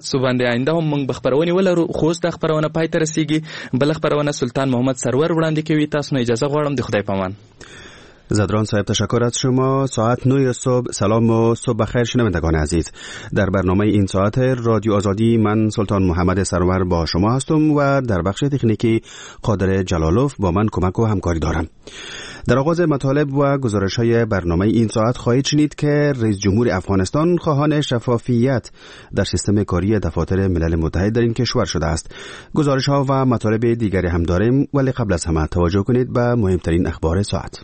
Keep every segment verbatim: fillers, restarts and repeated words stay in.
سو باندې آینده هم موږ خبرونه ولرو. خو اوس د خبرونه پای ته رسیدي. بل خبرونه سلطان محمد سرور وړاندې کوي. تاسو نه اجازه غواړم د خدای پامان. زدران صاحب تشکر از شما. ساعت نه صبح. سلام و صبح بخیر شنوندگان عزیز. در برنامه این ساعت رادیو آزادی من سلطان محمد سرور با شما هستم و در بخش تکنیکی قادر جلالوف با من کمک و همکاری دارم. در آغاز مطالب و گزارش‌های برنامه این ساعت خواهید شنید که رئیس جمهور افغانستان خواهان شفافیت در سیستم کاری دفاتر ملل متحد در این کشور شده است. گزارش‌ها و مطالب دیگری هم داریم، ولی قبل از همه توجه کنید به مهمترین اخبار ساعت.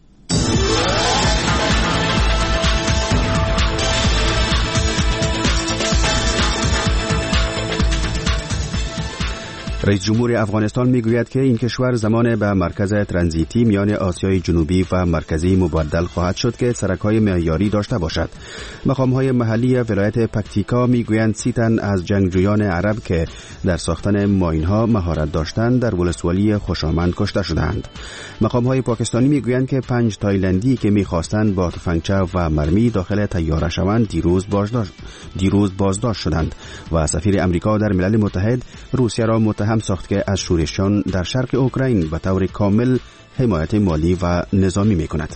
رئیس جمهور افغانستان میگوید که این کشور زمان به مرکز ترانزیتی میان آسیای جنوبی و مرکزی مبدل خواهد شد که سرک‌های معیاری داشته باشد. مقام‌های محلی ولایت پکتیکا میگویند سی تن از جنگجویان عرب که در ساختن ماین‌ها مهارت داشتند در ولسوالی خوشامند کشته شدند. مقام‌های پاکستانی میگویند که پنج تایلندی که می‌خواستند با تفنگچه و مرمی داخل طیاره شوند دیروز بازداشت دیروز بازداشت شدند و سفیر امریکا در ملل متحد روسیه را متهم هم ساخت که از شورششان در شرق اوکراین به طور کامل حمایت مالی و نظامی می کند.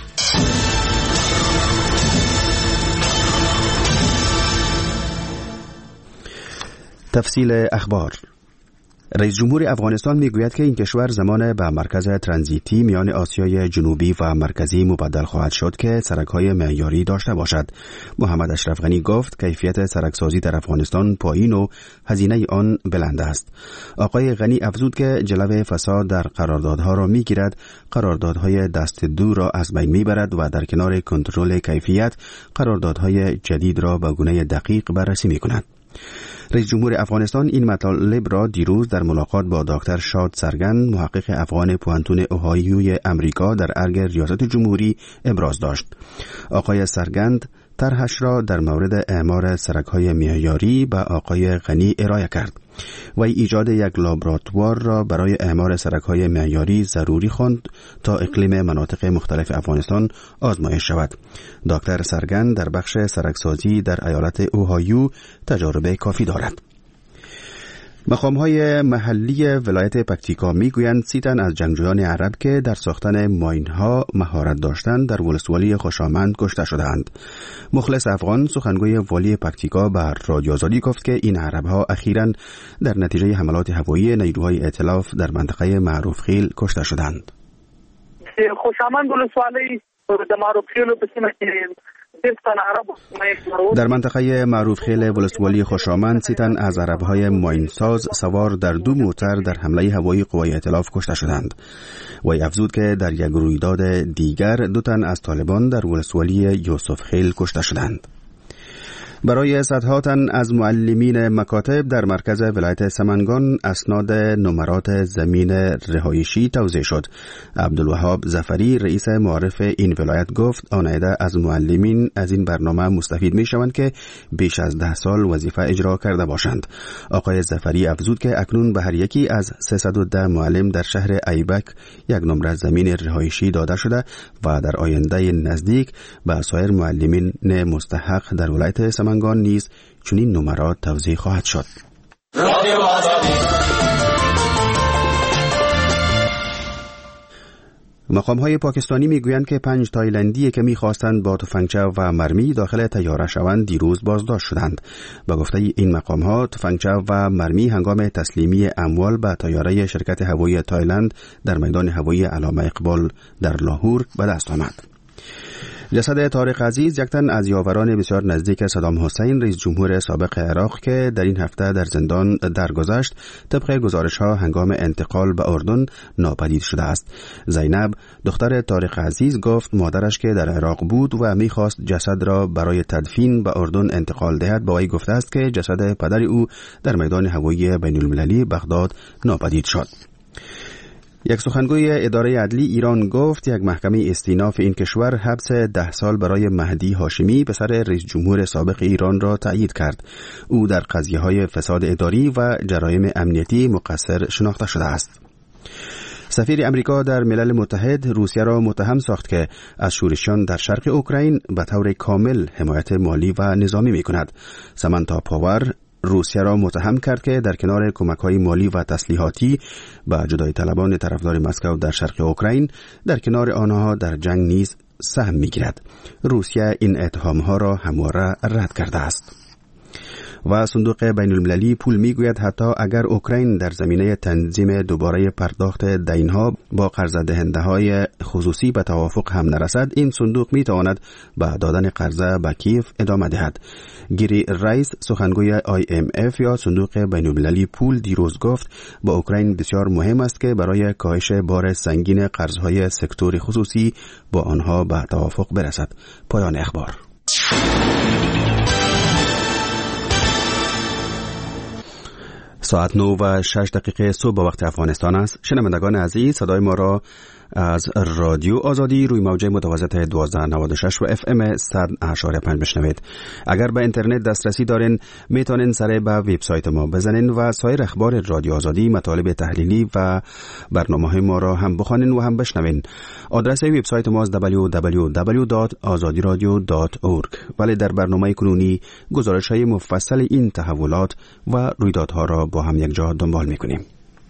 تفصیل اخبار. رئیس جمهور افغانستان میگوید که این کشور زمان به مرکز ترانزیتی میان آسیای جنوبی و مرکزی مبدل خواهد شد که سرک‌های معیاری داشته باشد. محمد اشرف غنی گفت کیفیت سرکسازی در افغانستان پایین و هزینه آن بلند است. آقای غنی افزود که جلو فساد در قراردادها را میگیرد، قراردادهای دست دو را از بین میبرد و در کنار کنترل کیفیت قراردادهای جدید را به گونه دقیق بررسی میکند. رئیس جمهور افغانستان این مطالب را دیروز در ملاقات با دکتر شاد سرگند، محقق افغان پوهنتون اوهایوی امریکا در ارگ ریاست جمهوری ابراز داشت. آقای سرگند طرحش را در مورد اعمار سرک‌های معیاری به آقای غنی ارائه کرد و ایجاد یک لابراتوار را برای اعمار سرک‌های معیاری ضروری خواند تا اقلیم مناطق مختلف افغانستان آزمایش شود. دکتر سرگند در بخش سرکسازی در ایالت اوهایو تجربه کافی دارد. مقام‌های محلی ولایت پکتیکا میگویند سی تن از جنگجویان عرب که در ساختن ماین‌ها مهارت داشتند در ولسوالی خوشامند کشته شدند. مخلص افغان سخنگوی والی پکتیکا به رادیو آزادی گفت که این عرب‌ها اخیراً در نتیجه حملات هوایی نیروهای ائتلاف در منطقه معروف خیل کشته شدند. خوشامند ولسوالی در معروف خیل در منطقه معروف خیل ولسوالی خوشامند سی تن از عرب‌های ماینساز سوار در دو موتر در حمله هوایی قوای ائتلاف کشته شدند. وی افزود که در یک رویداد دیگر دو تن از طالبان در ولسوالی یوسف خیل کشته شدند. برای صدها تن از معلمین مکاتب در مرکز ولایت سمنگان اسناد نمرات زمین رهایشی توزیع شد. عبدالوهاب ظفری رئیس معارف این ولایت گفت آنایده از معلمین از این برنامه مستفید می شوند که بیش از ده سال وظیفه اجرا کرده باشند. آقای ظفری افزود که اکنون به هر یکی از سیصد و ده معلم در شهر ایبک یک نمره زمین رهایشی داده شده و در آینده نزدیک به سایر معلمین مستحق در ولایت سمنگان نیز چنین نمرات توزیع خواهد شد. مقام‌های پاکستانی میگویند که پنج تایلندی که می‌خواستند با تفنگچه و مرمی داخل طیاره شوند دیروز بازداشت شدند. به گفته این مقام‌ها تفنگچه و مرمی هنگام تسلیمی اموال به طیاره شرکت هوایی تایلند در میدان هوایی علامه اقبال در لاهور به دست آمد. جسد طارق عزیز، یک تن از یاوران بسیار نزدیک صدام حسین رئیس جمهور سابق عراق که در این هفته در زندان درگذشت، طبق گزارش‌ها هنگام انتقال به اردن ناپدید شده است. زینب دختر طارق عزیز گفت مادرش که در عراق بود و می‌خواست جسد را برای تدفین به اردن انتقال دهد با وی گفته است که جسد پدر او در میدان هوایی بین‌المللی بغداد ناپدید شد. یک سخنگوی اداره عدلی ایران گفت یک محکمه استیناف این کشور حبس ده سال برای مهدی هاشمی پسر رئیس جمهور سابق ایران را تأیید کرد. او در قضیه‌های فساد اداری و جرایم امنیتی مقصر شناخته شده است. سفیر امریکا در ملل متحد روسیه را متهم ساخت که از شورشیان در شرق اوکراین به طور کامل حمایت مالی و نظامی می‌کند. سامانتا پاور روسیه را متهم کرد که در کنار کمک‌های مالی و تسلیحاتی به جدای طلبان طرفدار مسکو در شرق اوکراین، در کنار آنها در جنگ نیز سهم می‌گیرد. روسیه این اتهام‌ها را همواره رد کرده است. و صندوق بین المللی پول میگوید حتی اگر اوکراین در زمینه تنظیم دوباره پرداخت دینها با قرض دهنده های خصوصی به توافق هم نرسد، این صندوق میتواند به دادن قرضه به کیف ادامه دهد. گیری رئیس سخنگوی آی ام اف یا صندوق بین المللی پول دیروز گفت با اوکراین بسیار مهم است که برای کاهش بار سنگین قرضهای سکتور خصوصی با آنها به توافق برسد. پایان اخبار. ساعت نه و شش دقیقه صبح به وقت افغانستان است. شنوندگان عزیز، صدای ما را از رادیو آزادی روی موج متوسط دوازده نود و شش و اف ام صد اشاره پنج بشنوید. اگر به اینترنت دسترسی دارین میتونین سر به وبسایت ما بزنین و سایر اخبار رادیو آزادی، مطالب تحلیلی و برنامه‌های ما را هم بخوانین و هم بشنوین. آدرس وبسایت ما است دبلیو دبلیو دبلیو دات آزادی رادیو دات اورگ. ولی در برنامه کنونی گزارش‌های مفصل این تحولات و رویدادها را با هم یک جا دنبال می‌کنیم.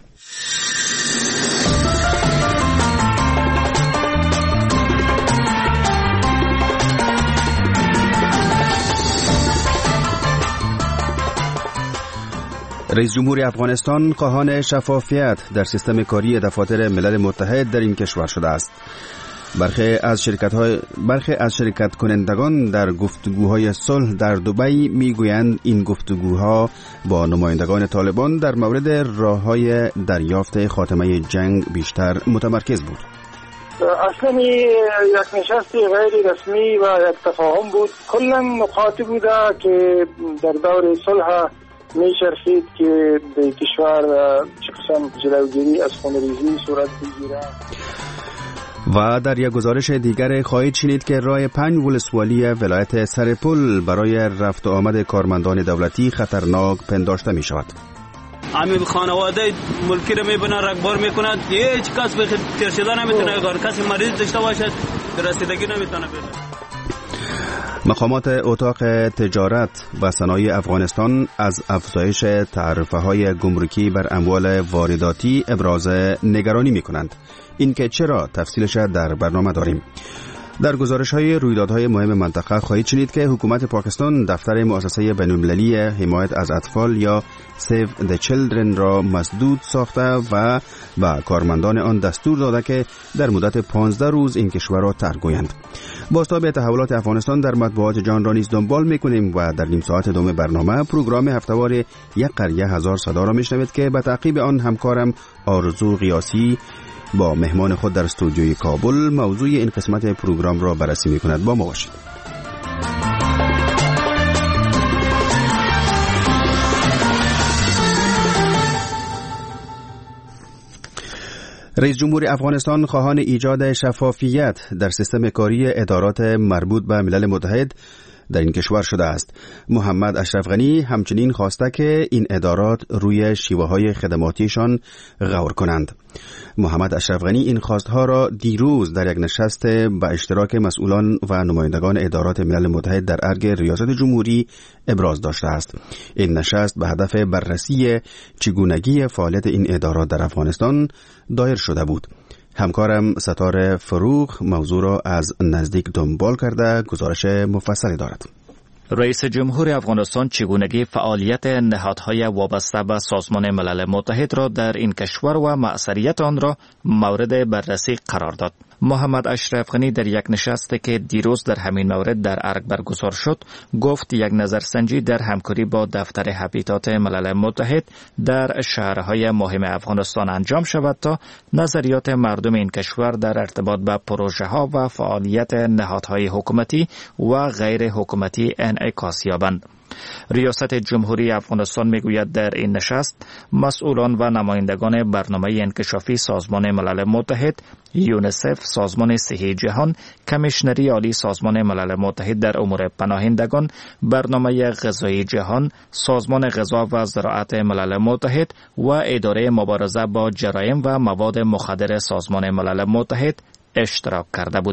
رئیس جمهور افغانستان خواهان شفافیت در سیستم کاری دفاتر ملل متحد در این کشور شده است. برخی از شرکت‌های برخی از شرکت کنندگان در گفتگوهای صلح در دبی میگویند این گفتگوها با نمایندگان طالبان در مورد راه‌های دریافت خاتمه جنگ بیشتر متمرکز بود. اصلا یک نشست غیر رسمی و یک تفاهم بود. کلا نقاطی بوده که در دور صلح می شرفید که به کشور چه قسم جلوگیری از خونریزی صورت بگیره. و در یک گزارش دیگر خواهید شنید که راه پنج ولسوالی ولایت سرپل برای رفت و آمد کارمندان دولتی خطرناک پنداشته می شود. همین خانواده ملکی رو میبینن رگبار میکنند، هیچ کس به تیر شده نمیتونه، اگر کسی مریض داشته باشد رسیدگی نمیتونه بده. مقامات اتاق تجارت و صنایع افغانستان از افزایش تعرفه‌های گمرکی بر اموال وارداتی ابراز نگرانی می‌کنند. این که چرا تفصیلش در برنامه داریم. در گزارش‌های رویدادهای مهم منطقه خواهید شنید که حکومت پاکستان دفتر مؤسسه بین‌المللی حمایت از اطفال یا Save the Children را مسدود ساخته و به کارمندان آن دستور داده که در مدت پانزده روز این کشور را ترک گویند. بازتاب تحولات افغانستان در مطبوعات جهان را نیز دنبال می‌کنیم و در نیم ساعت دوم برنامه پروگرام هفته‌وار یک قریه هزار صدا را میشنوید که به تعقیب آن همکارم آرزو قیاسی با مهمان خود در استودیوی کابل موضوع این قسمت پروگرام را بررسی می‌کند. با ما باشید. رئیس جمهور افغانستان خواهان ایجاد شفافیت در سیستم کاری ادارات مربوط به ملل متحد در این کشور شده است. محمد اشرف غنی همچنین خواسته که این ادارات روی شیوه‌های خدماتیشان غور کنند. محمد اشرف غنی این خواستها را دیروز در یک نشست به اشتراک مسئولان و نمایندگان ادارات ملل متحد در ارگ ریاست جمهوری ابراز داشته است. این نشست به هدف بررسی چگونگی فعالیت این ادارات در افغانستان دایر شده بود. همکارم ستاره فروغ موضوع را از نزدیک دنبال کرده گزارش مفصلی دارد. رئیس جمهور افغانستان چگونگی فعالیت نهادهای وابسته به سازمان ملل متحد را در این کشور و مأثریت آن را مورد بررسی قرار داد. محمد اشرف غنی در یک نشستی که دیروز در همین مورد در ارگ برگزار شد گفت یک نظرسنجی در همکاری با دفتر هابیتات ملل متحد در شهرهای مهم افغانستان انجام شود تا نظریات مردم این کشور در ارتباط به پروژه ها و فعالیت نهادهای حکومتی و غیر حکومتی انعکاس یابند. ریاست جمهوری افغانستان میگوید در این نشست مسئولان و نمایندگان برنامه انکشافی سازمان ملل متحد، یونیسف، سازمان صحی جهان، کمیشنری عالی سازمان ملل متحد در امور پناهندگان، برنامه غذایی جهان، سازمان غذا و زراعت ملل متحد و اداره مبارزه با جرایم و مواد مخدر سازمان ملل متحد اشتراک کرده بودند.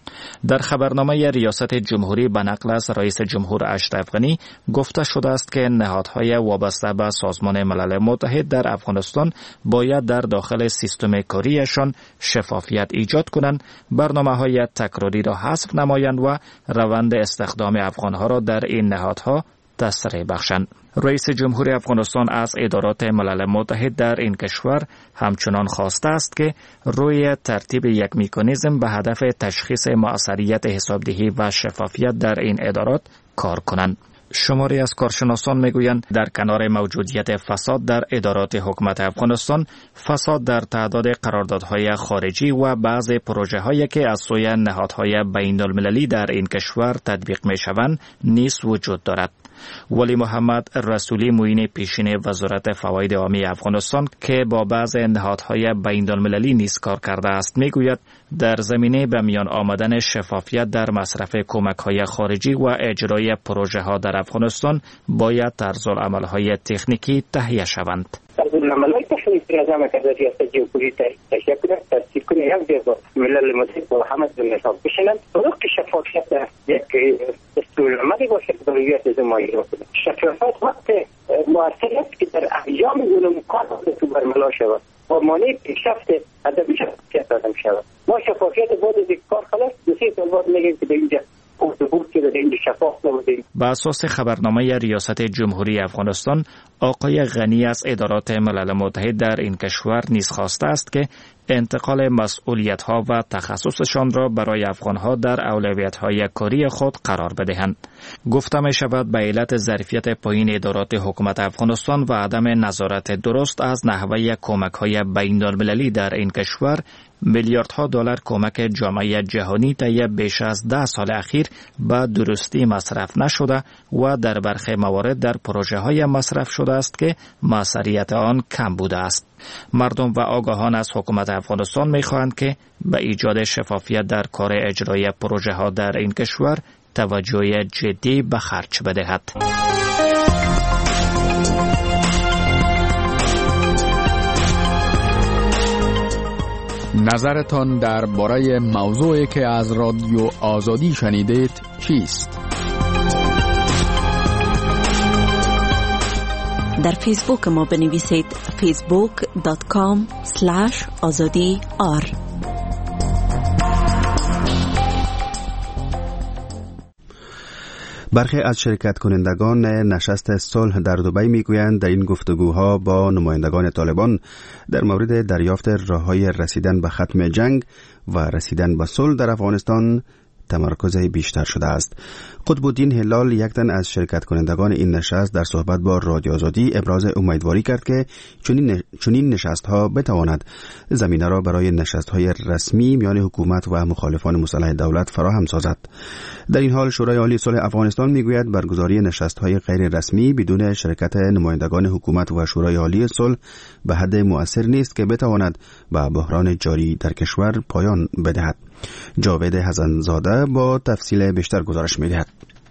در خبرنامه ریاست جمهوری به نقل از رئیس جمهور اشرف غنی گفته شده است که نهادهای وابسته به سازمان ملل متحد در افغانستان باید در داخل سیستم کاریشان شفافیت ایجاد کنند، برنامه‌های تکراری را حذف نمایند و روند استخدام افغانها را در این نهادها تسریع بخشند. رئیس جمهور افغانستان از ادارات ملل متحد در این کشور همچنان خواسته است که روی ترتیب یک مکانیزم به هدف تشخیص مؤثریت حسابدهی و شفافیت در این ادارات کار کنند. شماری از کارشناسان میگویند در کنار موجودیت فساد در ادارات حکومت افغانستان، فساد در تعداد قراردادهای خارجی و بعضی پروژه‌هایی که از سوی نهادهای بین‌المللی در این کشور تطبیق می‌شوند نیز وجود دارد. ولی محمد رسولی معین پیشین وزارت فواید عامی افغانستان که با بعض نهادهای بین‌المللی نیز کار کرده است میگوید در زمینه به میان آمدن شفافیت در مصرف کمک‌های خارجی و اجرای پروژه‌ها در افغانستان باید طرزالعمل‌های تکنیکی تهیه شوند. طرزالعمل‌های تکنیکی را جمع کرده ریاست جمهوری تشکیل کنه، تصدیق کنه، یک جای با ملل متحد و همه به نظام بشینند. طرق شفافیت یک دستورالعملی باشه که ضروریات زمایی را کنه. شفافیت وقت مؤثریت که در انجام علوم کار تو برملا شود و مانع پیشرفت ادبی شفافیت آدم شود. ما شفافیت بعد از کار خلاص دو سه سال بعد میگیم که اینجا به اساس خبرنامه ریاست جمهوری افغانستان، آقای غنی از ادارات ملل متحد در این کشور نیز خواسته است که انتقال مسئولیت‌ها و تخصصشان را برای افغان‌ها در اولویت‌های کاری خود قرار بدهند. گفته می‌شود به علت ظرفیت پایین ادارات حکومت افغانستان و عدم نظارت درست از نحوه کمک‌های بین‌المللی در این کشور، میلیاردها دلار کمک جامعه جهانی طی بیش از ده سال اخیر به درستی مصرف نشده و در برخی موارد در پروژه‌های مصرف شده است که مؤثریت آن کم بوده است. مردم و آگاهان از حکومت افغانستان می‌خواهند که به ایجاد شفافیت در کار اجرای پروژه‌ها در این کشور توجه جدی به خرج بدهد. نظرتان درباره موضوعی که از رادیو آزادی شنیدید چیست؟ در فیسبوک ما بنویسید فیسبوک دات کام اسلش آزادی آر. برخی از شرکت کنندگان نشست صلح در دبی میگویند در این گفتگوها با نمایندگان طالبان در مورد دریافت راه‌های رسیدن به ختم جنگ و رسیدن به صلح در افغانستان تمرکز بیشتر شده است. قطب الدین هلال، یک تن از شرکت کنندگان این نشست، در صحبت با رادیو آزادی ابراز امیدواری کرد که چنین نشست‌ها بتواند زمینه را برای نشست‌های رسمی میان حکومت و مخالفان مسلح دولت فراهم سازد. در این حال شورای عالی صلح افغانستان میگوید برگزاری نشست‌های غیر رسمی بدون شرکت نمایندگان حکومت و شورای عالی صلح به حد مؤثر نیست که بتواند به بحران جاری در کشور پایان بدهد. جاوید حسن‌زاده با تفصیل بیشتر گزارش می‌دهد.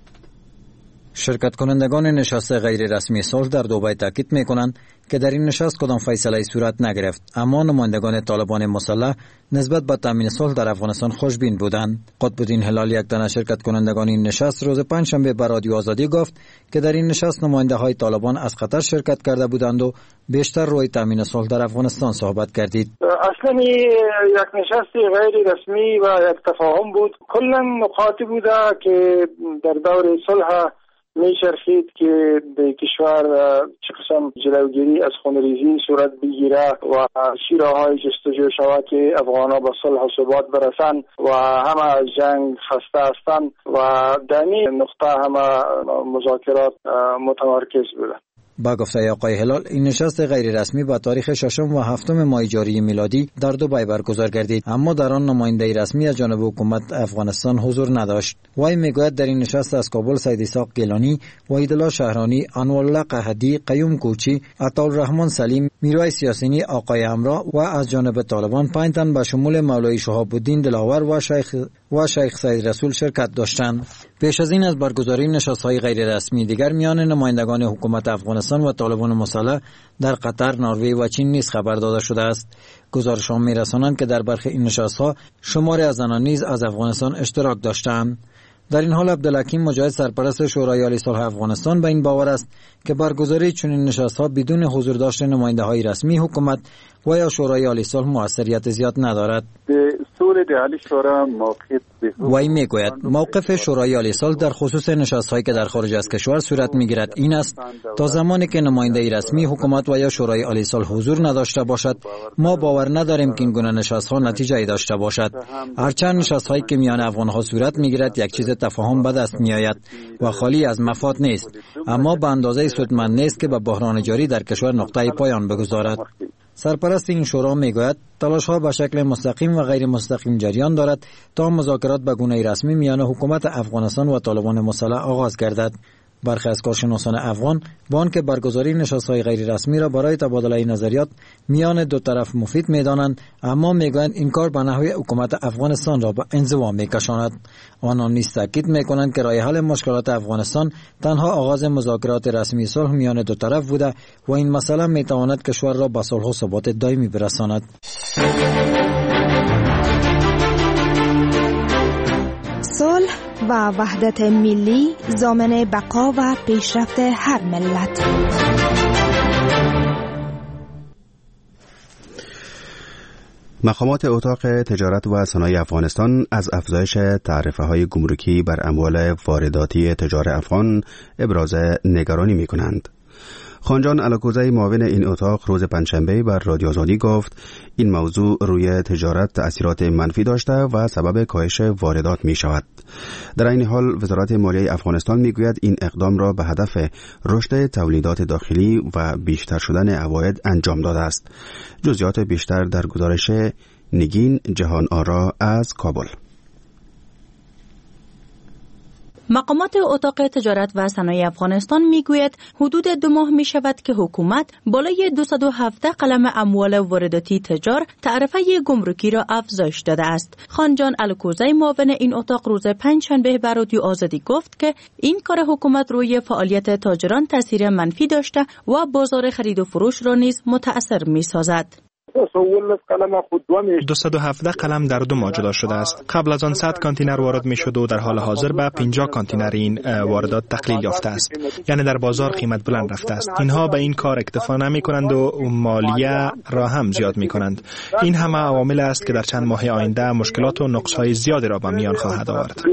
شرکت کنندگان نشست غیر رسمی صلح در دبی تاکید می‌کنند که در این نشست کدام فیصله صورت نگرفت، اما نمایندگان طالبان مسلح نسبت به تامین صلح در افغانستان خوشبین بودند. قطب الدین هلال، یک تن از شرکت کنندگان این نشست، روز پنجشنبه به رادیو آزادی گفت که در این نشست نماینده‌های طالبان از قطر شرکت کرده بودند و بیشتر روی تامین صلح در افغانستان صحبت کردید. اصلا یک نشست غیر رسمی و یک تفاهم بود. کلا نقاطی بوده که در دور صلح می شرفید که به کشور چه قسم جلوگیری از خونریزی صورت بگیره و شیراهای جستجو شود که افغانها به صلح و ثبات برسند و همه از جنگ خسته هستند و در این نقطه همه مذاکرات متمرکز بوده. با گفته آقای هلال، این نشست غیر رسمی با تاریخ ششم و هفتم ماه جاری میلادی در دبی برگزار گردید، اما در آن نماینده رسمی از جانب حکومت افغانستان حضور نداشت. وی میگوید در این نشست از کابل سید اسحاق گیلانی، وحیدالله شهرانی، انورالله قحطی، قیوم کوچی، عطاالرحمن سلیم، میرویس یاسینی، آقای امرا و از جانب طالبان پنج تن به شمول مولوی شهاب الدین دلاور و شیخ و شیخ سعید رسول شرکت داشتند. پیش از این از برگزاری نشست‌های غیر رسمی دیگر میان نمایندگان حکومت افغانستان و طالبان مسلح در قطر، نروژ و چین نیز خبر داده شده است. گزارش‌ها می‌رسانند که در برخی این نشست‌ها شماری از زنان نیز از افغانستان اشتراک داشتند. در این حال عبدالحکیم مجاهد سرپرست شورای عالی صلح افغانستان به این باور است که برگزاری چنین نشست‌ها بدون حضور داشتن نماینده‌های رسمی حکومت و یا شورای عالی صلح موثریت زیاد ندارد. وی میگوید موقف شورای عالی صلح در خصوص نشست‌هایی که در خارج از کشور صورت میگیرد این است تا زمانی که نماینده رسمی حکومت و یا شورای عالی صلح حضور نداشته باشد ما باور نداریم که این گونه نشست‌ها نتیجه‌ای داشته باشد. هرچند نشست‌هایی که میان افغان‌ها صورت میگیرد یک چیز تفاهم به دست میآید و خالی از مفاد نیست، اما به اندازه سودمند نیست که به بحران جاری در کشور نقطه پایان بگذارد. سرپرست این شورا میگوید تلاش‌ها به شکل مستقیم و غیر مستقیم جریان دارد تا مذاکرات به گونه رسمی میان حکومت افغانستان و طالبان مسلح آغاز گردد. برخی از کارشناسان افغان با آنکه برگزاری نشست‌های غیر رسمی را برای تبادله نظریات میان دو طرف مفید می‌دانند، اما میگویند این کار به نحو حکومت افغانستان را به انزوا می‌کشاند. آنان نیز تاکید می‌کنند که راه حل مشکلات افغانستان تنها آغاز مذاکرات رسمی صلح میان دو طرف بوده و این مسئله می‌تواند کشور را به صلح و ثبات دائمی برساند. صلح و وحدت ملی ضامن بقا و پیشرفت هر ملت. مقامات اتاق تجارت و صنایع افغانستان از افزایش تعرفه‌های گمرکی بر اموال وارداتی تجار افغان ابراز نگرانی می‌کنند. خانجان علاکوزی معاون این اتاق روز پنجشنبه بر رادیو آزادی گفت این موضوع روی تجارت تأثیرات منفی داشته و سبب کاهش واردات می شود. در این حال وزارت مالیه افغانستان می گوید این اقدام را به هدف رشد تولیدات داخلی و بیشتر شدن عواید انجام داده است. جزئیات بیشتر در گزارش نگین جهان آرا از کابل. مقامات اتاق تجارت و صنایع افغانستان میگوید حدود دو ماه می شود که حکومت بالای دویست و هفده قلم اموال وارداتی تجار تعرفه گمرکی را افزایش داده است. خانجان الکوزی معاون این اتاق روز پنجشنبه بر رادیو آزادی گفت که این کار حکومت روی فعالیت تاجران تاثیر منفی داشته و بازار خرید و فروش را نیز متاثر می سازد. دویست و هفده قلم در دو ماه جدا شده است. قبل از آن صد کانتینر وارد می شد و در حال حاضر به پنجاه کانتینر این واردات تقلیل یافته است. یعنی در بازار قیمت بلند رفته است. اینها به این کار اکتفا نمی کنند و مالیه را هم زیاد می کنند. این همه عوامل است که در چند ماه آینده مشکلات و نقص‌های زیادی را به میان خواهد آورد.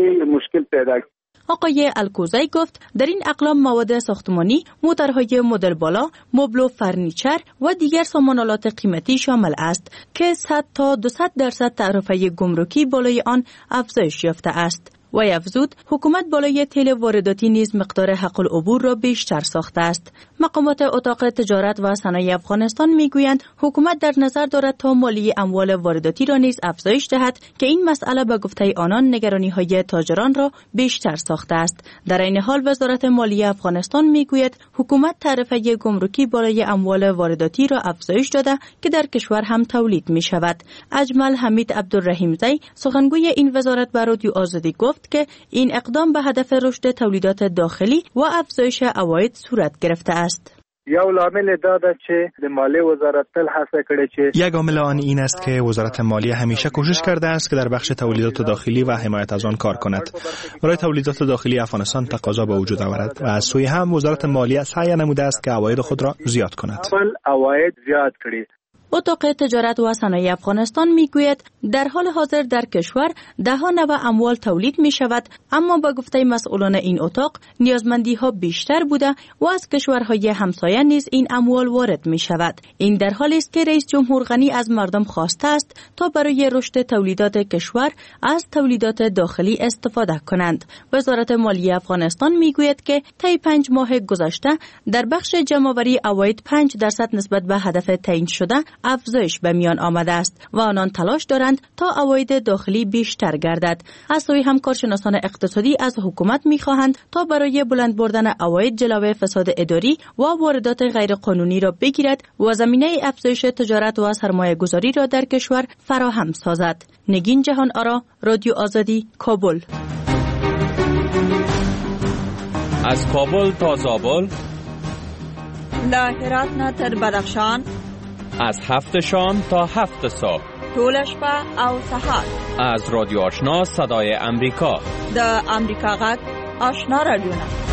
آقای الکوزی گفت در این اقلام مواد ساختمانی، موتورهای مدل بالا، مبل و فرنیچر و دیگر سامانالات قیمتی شامل است که صد تا دویست درصد تعرفه گمرکی بالای آن افزایش یافته است. و افزود حکومت بالای تیل وارداتی نیز مقدار حق العبور را بیشتر ساخته است. مقامات اتاق تجارت و صنایع افغانستان میگویند حکومت در نظر دارد تا مالی اموال وارداتی را نیز افزایش دهد که این مسئله به گفته آنان نگرانی‌های تاجران را بیشتر ساخته است. در این حال وزارت مالیه افغانستان میگوید حکومت تعرفه گمرکی بالای اموال وارداتی را افزایش داده که در کشور هم تولید می شود. اجمل حمید عبدالرحیمزی سخنگوی این وزارت بر رادیو آزادی گفت که این اقدام به هدف رشد تولیدات داخلی و افزایش عواید صورت گرفته است. یو عامل داده چې د مالیه وزارت تل هڅه کړې چې یک عامل آن این است که وزارت مالیه همیشه کوشش کرده است که در بخش تولیدات داخلی و حمایت از آن کار کند. برای تولیدات داخلی افغانستان تقاضا به وجود آورد و از سوی هم وزارت مالیه سعی نموده است که عواید خود را زیاد کند. عواید زیاد کړي. اتاق تجارت و صنایع افغانستان میگوید در حال حاضر در کشور ده ها نوع اموال تولید می شود، اما با گفته مسئولان این اتاق نیازمندی ها بیشتر بوده و از کشورهای همسایه نیز این اموال وارد می شود. این در حالی است که رئیس جمهور غنی از مردم خواسته است تا برای رشد تولیدات کشور از تولیدات داخلی استفاده کنند. وزارت مالیه افغانستان میگوید که طی پنج ماه گذشته در بخش جمع‌آوری عواید پنج درصد نسبت به هدف تعیین شده افزایش به میان آمده است و آنان تلاش دارند تا عواید داخلی بیشتر گردد. از سوی هم کارشناسان اقتصادی از حکومت می‌خواهند تا برای بلند بردن عواید جلوی فساد اداری و واردات غیرقانونی را بگیرد و زمینه افزایش تجارت و سرمایه‌گذاری را در کشور فراهم سازد. نگین جهان آرا، رادیو آزادی، کابل. از کابل تا زابل، لاهرات نه تر بدخشان، از هفت شام تا هفت صبح، طول شپه او سهار، از رادیو آشنا صدای امریکا، د امریکا غږ آشنا رادیو.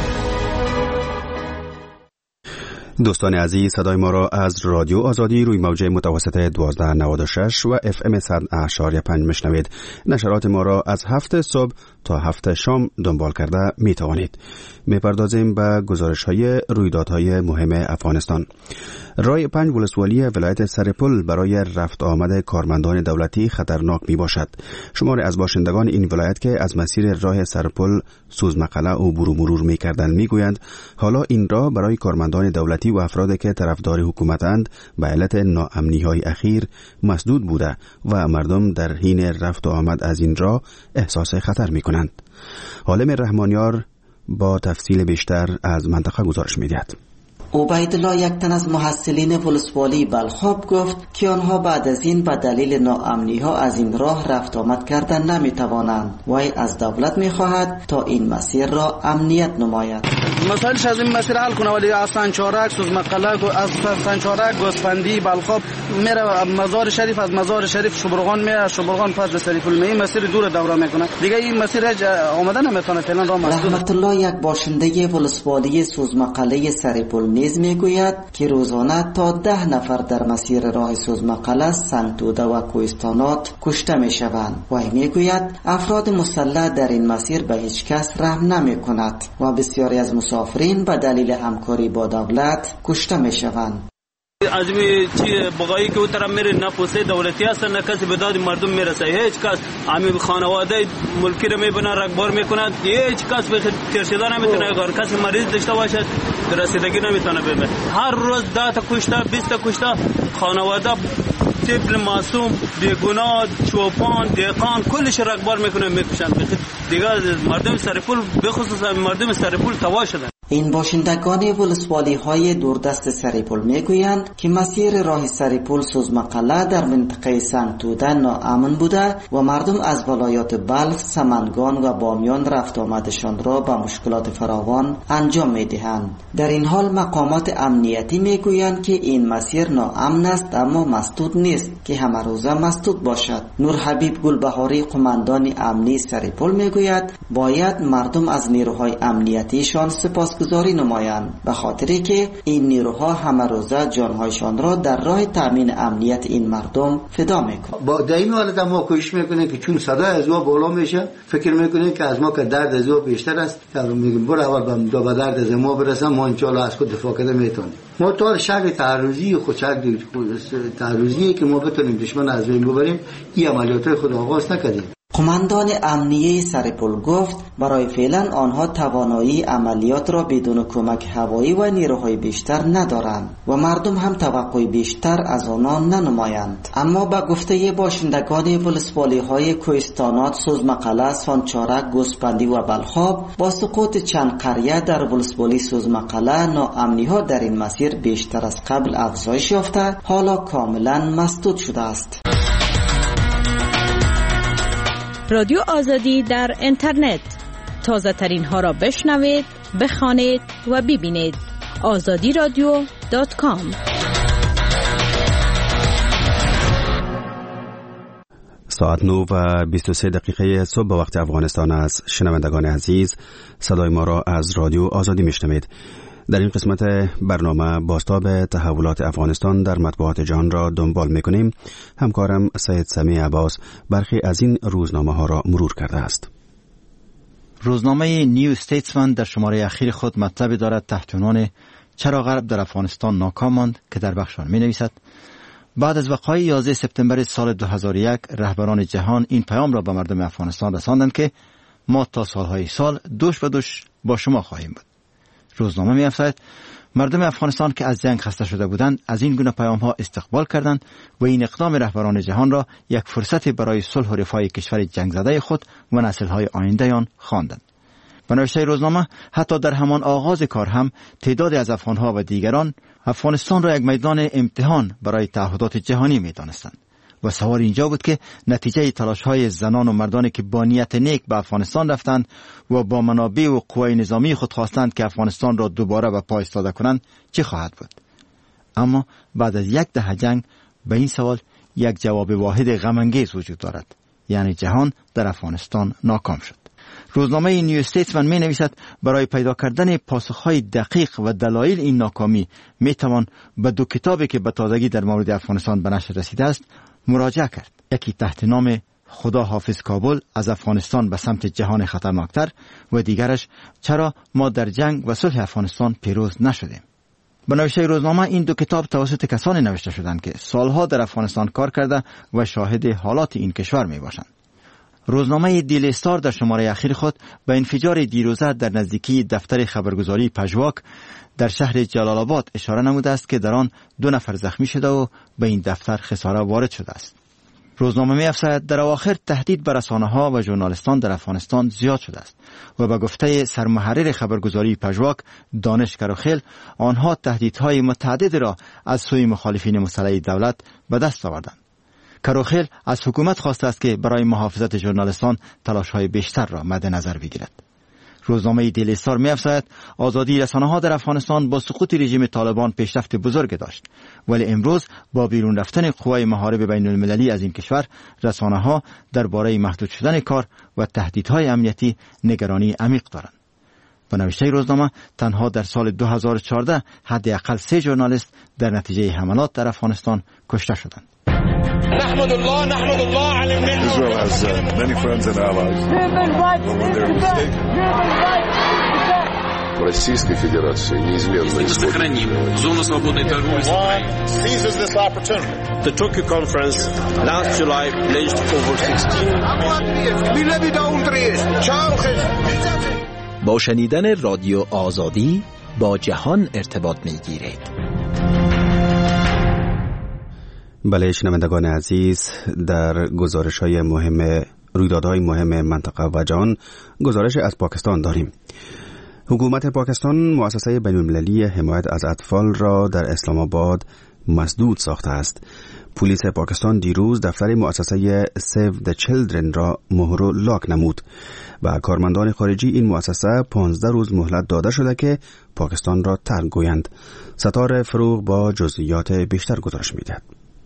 دوستان عزیز، صدای ما را از رادیو آزادی روی موج متوسط دوازده نود و شش و اف ام صد اشاری پنج میشنوید. نشرات ما را از هفت صبح تا هفت شام دنبال کرده می توانید. می پردازیم به گزارش های رویدادهای مهم افغانستان. راه پنج ولسوالی ولایت سرپل برای رفت آمد کارمندان دولتی خطرناک می باشد. شماری از باشندگان این ولایت که از مسیر راه سرپل سوزمقله عبور و مرور می کردند می گویند حالا این راه برای کارمندان دولتی و افرادی که طرفدار حکومتند به علت ناامنی های اخیر مسدود بوده و مردم در حین رفت و آمد از این راه احساس خطر می کنند. حالم رحمانیار با تفصیل بیشتر از منطقه گزارش می دهد. عبیدالله، یک تن از محصلین ولسوالی بلخاب، گفت که آنها بعد از این به دلیل ناامنی ها از این راه رفت آمد کردن نمی توانند. وی از دولت می خواهد تا این مسیر را امنیت نماید. مسائلش از این مسیر حل کنه، ولی از سنچارک، سوزمقله، از سنچارک، گوسفندی، بلخاب میره مزار شریف، از مزار شریف شبرغان میره، شبرغان پس به سریپل میره. این مسیر دور دوره میکنه دیگه. این مسیر آمده نمیتونه فعلا راه مسدود. رحمت الله، یک باشنده ولسوالی سوزمقله سریپل نیز میگوید که روزانه تا ده نفر در مسیر راه سوزمقله، سنگتوده و کوهستانات کشته میشوند. و میگوید افراد مسلح در این مسیر به هیچ کس رحم نمی کند و بسیاری از مسافرین به دلیل همکاری با دولت کشته میشوند. از می چی بقایی که اون طرف میره، نه پوسته دولتی هستن نه کسی به داد مردم میرسه. هیچ کس همین خانواده ملکی رو میبنن رگبار میکنند، هیچ کس به تیر شدن نمیتونه. اگر کسی مریض داشته باشد رسیدگی نمیتونه ببره. هر روز ده تا کشته، بیست تا کشته خانواده، طفل معصوم، بیگناه، چوپان، دیقان، کلش رگبار میکنه میکشن. دیگه مردم سرپل به خصوص مردم سرپل تباه شدن. این باشندگان ولسوالی های دوردست سرپل میگویند که مسیر راه سرپل سوزمقله در منطقه سنگتوده ناامن بوده و مردم از ولایات بلخ، سمنگان و بامیان رفت آمدشان را به مشکلات فراوان انجام میدهند. در این حال مقامات امنیتی میگویند که این مسیر ناامن است اما مسدود نیست که همه روزه مسدود باشد. نور حبیب گلبهاری، قماندان امنی سرپل میگوید باید مردم از نیروهای امنیتیشان سپاس گزاری نمایند، به خاطری که این نیروها همه روزه جانهایشان را در راه تامین امنیت این مردم فدا میکنند. با دائمی حالت ما کوشش میکنیم که چون صدای از او بالا میشه فکر میکنیم که از ما که درد از او بیشتر است، که میگیم برو اول به با درد از ما برسم، ما ان شاء الله از خود دفاع کنه میتونیم. ما تا شکل تعرضی و خود شکل تعرضی که ما بتونیم دشمن از بین ببریم، این عملیات خود آغاز نکردیم. قماندان امنیه سرپل گفت برای فعلا آنها توانایی عملیات را بدون کمک هوایی و نیروهای بیشتر ندارند و مردم هم توقع بیشتر از آنان ننمایند. اما با گفته باشندگان ولسوالی های کوهستانات، سوزمقله، سانچارک، گوسفندی و بلخاب، با سقوط چند قریه در ولسوالی سوزمقله ناامنی ها در این مسیر بیشتر از قبل افزایش یافته، حالا کاملا مسدود شده است. رادیو آزادی در اینترنت، تازه ترین ها را بشنوید، بخوانید و ببینید. آزادی رادیو دات کام. ساعت نه و بیست و سه دقیقه صبح به وقت افغانستان است. شنوندگان عزیز، صدای ما را از رادیو آزادی میشنوید. در این قسمت برنامه بازتاب تحولات افغانستان در مطبوعات جهان را دنبال میکنیم. همکارم سید سمیع عباس برخی از این روزنامه ها را مرور کرده است. روزنامه نیو استیتسمن در شماره اخیر خود مطلبی دارد تحت عنوان چرا غرب در افغانستان ناکام ماند که در بخش آن می نویسد بعد از وقایع یازده سپتامبر سال دو هزار و یک رهبران جهان این پیام را به مردم افغانستان رساندند که ما تا سالهای سال دوش به دوش با شما خواهیم بود. روزنامه می افزاید مردم افغانستان که از جنگ خسته شده بودند از این گونه پیام ها استقبال کردند و این اقدام رهبران جهان را یک فرصت برای صلح و رفاه کشور جنگ زده خود و نسل های آینده آن خواندند. به نوشته روزنامه حتی در همان آغاز کار هم تعدادی از افغانها و دیگران افغانستان را یک میدان امتحان برای تعهدات جهانی می‌دانستند و سوال اینجا بود که نتیجه تلاش‌های زنان و مردانی که با نیت نیک به افغانستان رفتند و با منابع و قوای نظامی خود خواستند که افغانستان را دوباره به پا ایستاده کنند چه خواهد بود. اما بعد از یک دهه جنگ به این سوال یک جواب واحد غم‌انگیز وجود دارد، یعنی جهان در افغانستان ناکام شد. روزنامه نیو استیتسمن می نویسد برای پیدا کردن پاسخهای دقیق و دلایل این ناکامی می توان به دو کتابی که به تازگی در مورد افغانستان به نشر رسیده است مراجعه کرد. یکی تحت نام خدا حافظ کابل از افغانستان به سمت جهان خطرناکتر و دیگرش چرا ما در جنگ و صلح افغانستان پیروز نشدیم. به نوشته روزنامه این دو کتاب توسط کسانی نوشته شدند که سالها در افغانستان کار کرده و شاهد حالات این کشور می باشند. روزنامه دیلی استار در شماره اخیر خود به انفجار دیروزه در نزدیکی دفتر خبرگزاری پژواک در شهر جلال آباد اشاره نموده است که در آن دو نفر زخمی شده و به این دفتر خساره وارد شده است. روزنامه می افزاید در اواخر تهدید بر رسانه‌ها و ژورنالیستان در افغانستان زیاد شده است و به گفته سرمحرر خبرگزاری پژواک دانش کروخیل آنها تهدیدهای متعدد را از سوی مخالفین مسلح دولت به دست آوردند. کروخیل از حکومت خواسته است که برای محافظت ژورنالیستان تلاش‌های بیشتر را مد نظر بگیرد. روزنامه دیلی استار می‌افزاید آزادی رسانه‌ها در افغانستان با سقوط رژیم طالبان پیشرفت بزرگ داشت، ولی امروز با بیرون رفتن قوای محارب بین المللی از این کشور رسانه‌ها درباره محدود شدن کار و تهدیدهای امنیتی نگرانی عمیق دارند. به نوشته روزنامه تنها در سال دو هزار و چهارده حداقل سه ژورنالیست در نتیجه حملات در افغانستان کشته شدند. نحمد الله نحمد الله على النعمة. Israel has uh, many friends and allies. When they're mistaken. Российской Федерации неизменно сохраним зону свободной торговли. Seizes this opportunity. The Tokyo conference last July pledged over sixteen. با شنیدن رادیو آزادی با جهان ارتباط میگیرید. بله شنوندگان عزیز، در گزارش‌های مهم رویدادهای مهم منطقه و جهان گزارش از پاکستان داریم. حکومت پاکستان مؤسسه بین‌المللی حمایت از اطفال را در اسلام آباد مسدود ساخته است. پلیس پاکستان دیروز دفتر مؤسسه سیو د چیلدرن را مهر و لاک نمود و کارمندان خارجی این مؤسسه پانزده روز مهلت داده شده که پاکستان را ترک گویند. ستاره فروغ با جزئیات بیشتر گزارش می‌دهد.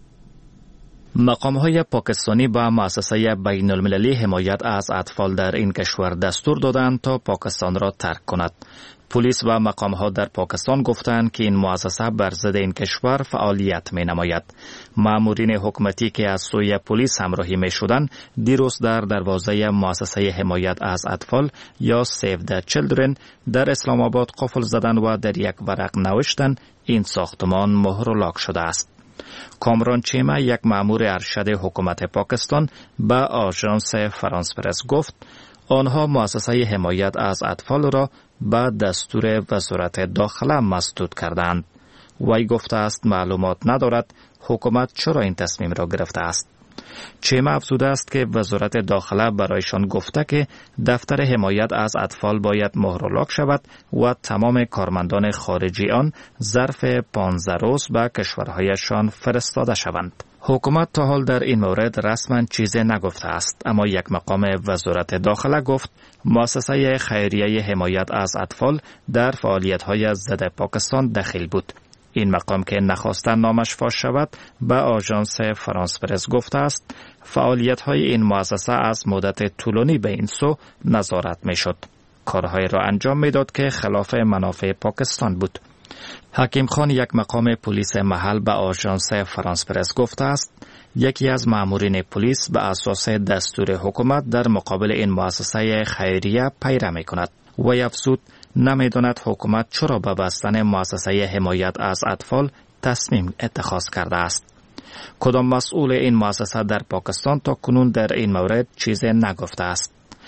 مقام‌های پاکستانی با مؤسسه بین المللی حمایت از اطفال در این کشور دستور دادند تا پاکستان را ترک کند. پلیس و مقام‌ها در پاکستان گفتند که این مؤسسه بر ضد این کشور فعالیت می‌نماید. مامورین حکومتی که از سوی پلیس همراهی می‌شدند دیروز در دروازه مؤسسه حمایت از اطفال یا سیو د چیلدرن در اسلام آباد قفل زدند و در یک ورق نوشتند این ساختمان مهر و لاک شده است. کامران چیما یک مأمور ارشد حکومت پاکستان به آژانس فرانس پرس گفت آنها مؤسسه حمایت از اطفال را به دستور وزارت داخله مسدود کردند. وی گفته است معلومات ندارد حکومت چرا این تصمیم را گرفته است. چیما افزوده است که وزارت داخله برایشان گفته که دفتر حمایت از اطفال باید مهر و لاک شود و تمام کارمندان خارجی آن ظرف پانزده روز به کشورهایشان فرستاده شوند. حکومت تا حال در این مورد رسما چیزی نگفته است، اما یک مقام وزارت داخله گفت مؤسسه خیریه حمایت از اطفال در فعالیت‌های ضد پاکستان دخیل بود. این مقام که نخواستن نامش فاش شود به آژانس فرانس پرس گفته است فعالیت‌های این مؤسسه از مدت طولانی به این سو نظارت می‌شد. کارهای را انجام می‌داد که خلاف منافع پاکستان بود. حکیم خان یک مقام پلیس محل به آژانس فرانس پرس گفته است یکی از مامورین پلیس به اساس دستور حکومت در مقابل این مؤسسه خیریه پیروی می‌کند. و افزود نمی‌داند حکومت چرا به بستن مؤسسه حمایت از اطفال تصمیم اتخاذ کرده است. کدام مسئول این مؤسسه در پاکستان تا کنون در این مورد چیزی نگفته است.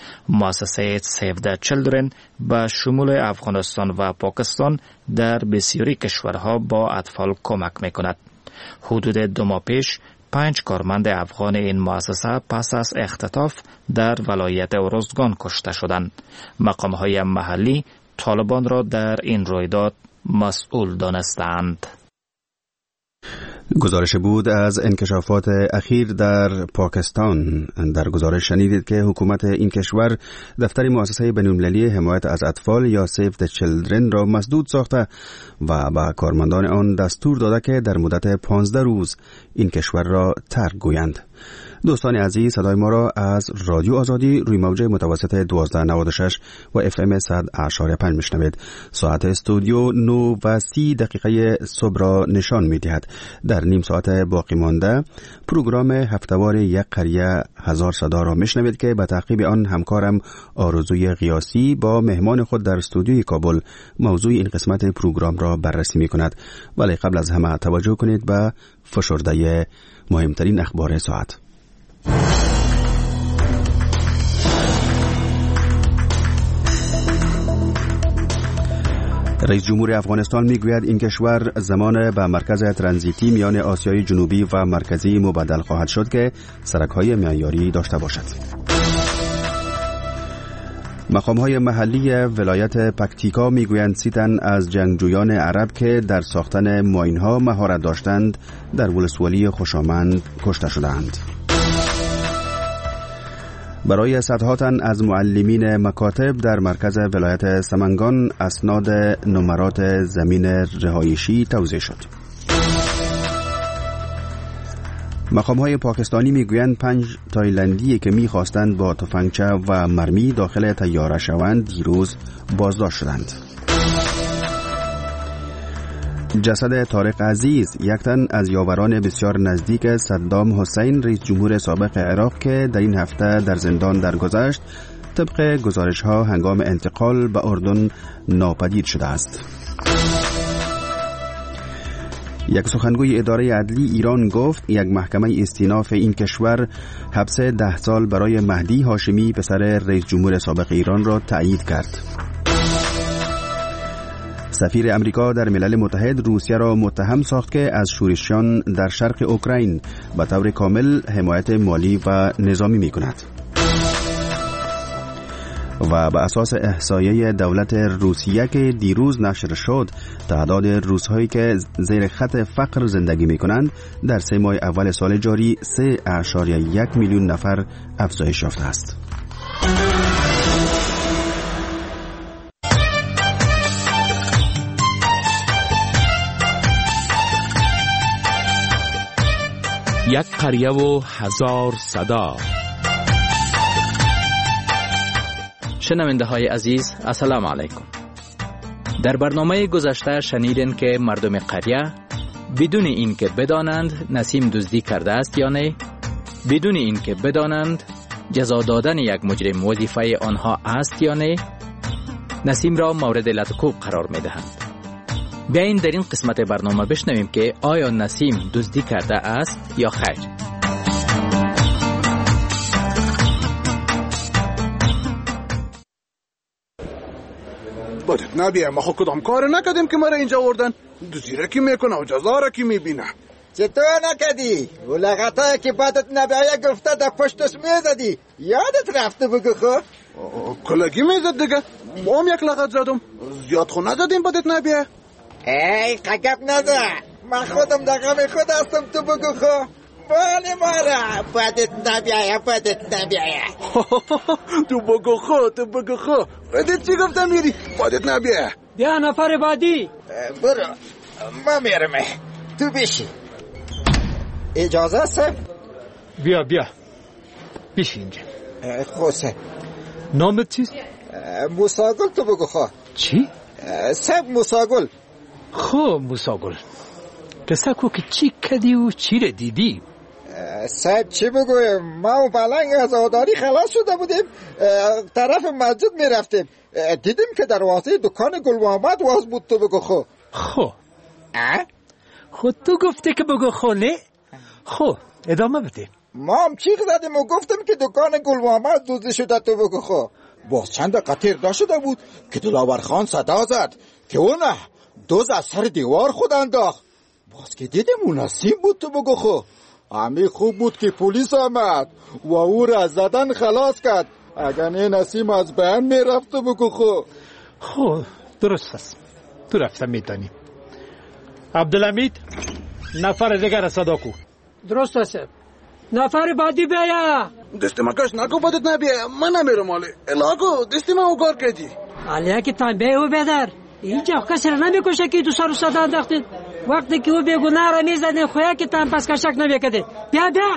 مؤسسه سیو د چیلدرن به شمول افغانستان و پاکستان در بسیاری کشورها با اطفال کمک میکند. حدود دو ماه پیش پنج کارمند افغان این مؤسسه پس از اختطاف در ولایت ارزگان کشته شدند. مقام‌های محلی طالبان را در این رویداد مسئول دانستند. گزارش بود از انکشافات اخیر در پاکستان. در گزارش شنیدید که حکومت این کشور دفتر مؤسسه بین‌المللی حمایت از اطفال یا سیو د چیلدرن را مسدود ساخته و به کارمندان آن دستور داده که در مدت پانزده روز این کشور را ترک گویند. دوستان عزیز، صدای ما را از رادیو آزادی روی موج متوسط دوازده نود و شش و اف ام صد اشاره پنج میشنوید. ساعت استودیو نو و سی دقیقه صبح را نشان میدهد. در نیم ساعت باقی مانده پروگرام هفته‌وار یک قریه هزار صدا را میشنوید که به تعقیب آن همکارم آرزوی قیاسی با مهمان خود در استودیوی کابل موضوع این قسمت پروگرام را بررسی میکند. ولی قبل از همه توجه کنید به فشرده مهمترین اخبار ساعت. رئیس جمهور افغانستان میگوید این کشور زمان به مرکز ترانزیتی میان آسیای جنوبی و مرکزی مبدل خواهد شد که سرک‌های معیاری داشته باشد. مقام‌های محلی ولایت پکتیکا میگویند سی تن از جنگجویان عرب که در ساختن ماین‌ها مهارت داشتند در ولسوالی خوشامند کشته شدند. برای صدها تن از معلمین مکاتب در مرکز ولایت سمنگان اسناد نمرات زمین رهایشی توزیع شد. مقام‌های پاکستانی میگویند پنج تایلندی که می‌خواستند با تفنگچه و مرمی داخل طیاره شوند دیروز بازداشت شدند. جسد طارق عزیز، یک تن از یاوران بسیار نزدیک صدام حسین رئیس جمهور سابق عراق که در این هفته در زندان درگذشت، طبق گزارش‌ها هنگام انتقال به اردن ناپدید شده است. یک سخنگوی اداره عدلی ایران گفت یک محکمه استیناف این کشور حبس ده سال برای مهدی هاشمی پسر رئیس جمهور سابق ایران را تایید کرد. سفیر امریکا در ملل متحد روسیه را متهم ساخت که از شورشیان در شرق اوکراین به طور کامل حمایت مالی و نظامی می کند. و به اساس احصایه دولت روسیه که دیروز نشر شد، تعداد روس‌هایی که زیر خط فقر زندگی می کنند در سه ماه اول سال جاری سه اشاریه یک میلیون نفر افزایش یافته است. یک قریه و هزار صدا. شنونده های عزیز، السلام علیکم. در برنامه گذشته شنیدین که مردم قریه بدون این که بدانند نسیم دزدی کرده است یا نه، بدون این که بدانند جزا دادن یک مجرم وظیفه آنها است یا نه، نسیم را مورد لطکوب قرار می دهند. بیاین در این قسمت برنامه بشنویم که آیا نسیم دزدی کرده است یا خیر. بدت نبیه، ما خود کدام کار نکردیم که ما را اینجا وردن. دزدی را کی میکنه و جزا را کی میبینه؟ چطور نکردی؟ و لغتایی که بدت نبیه گفته در پشتش میزدی یادت رفته بگو خو؟ کلگی میزد دیگه. ما هم یک لغت زدم. زیاد خو نزدیم بدت نبیه. ای قگب نزد، من خودم در غم خود هستم، تو بگو خو. بالی مارا بدت نبیه بدت نبیه. تو بگو خو تو بگو خو. بدت چی گفتم میری؟ بدت نبیه. بیا نفر بعدی. برو ما میرمه، تو بشی. اجازه هستم؟ بیا بیا بشی اینجا. خوسه نامت چیست؟ موساگل، تو بگو خواه. چی؟ سب موساگل. خب موساگل، قصه کو که چی کدی و چی را دیدی؟ سب چی بگویم، ما و بلنگ از آداری خلاص شده بودیم، طرف مسجد می رفتیم، دیدیم که دروازه دکان گل محمد واز بود. تو بگو خو. خو خود تو گفته که بگو خو نه؟ خو ادامه بده. ما هم چیغ زدیم و گفتیم که دکان گل محمد دزدی شده تو بگو خو. باز چند قطیر داشته بود که دلاور خان صدا زد که اونه دوز از سر دیوار خود انداخت. باز که دیدیم اون نسیم بود تو بگو خو. همی خوب بود که پلیس آمد و او را زدن خلاص کرد. اگر نه نسیم از بین می رفت تو بگو خو. خو درست است، تو رفتم میدانی. عبدالحمید نفر دیگر صدا کو. درست است. نفر بعدی بیا. دست مکش نکو بدت نبیا. من نمیرم آلی الاکو دستی ما اوکار کردی آلی که تایم بیا او بدر اینجا کسی را نمیکشه که دو سر صدا انداختید. وقتی که او بیگناه را میزدین خویا که تایم پس کشک نمیکردید. بیا بیا.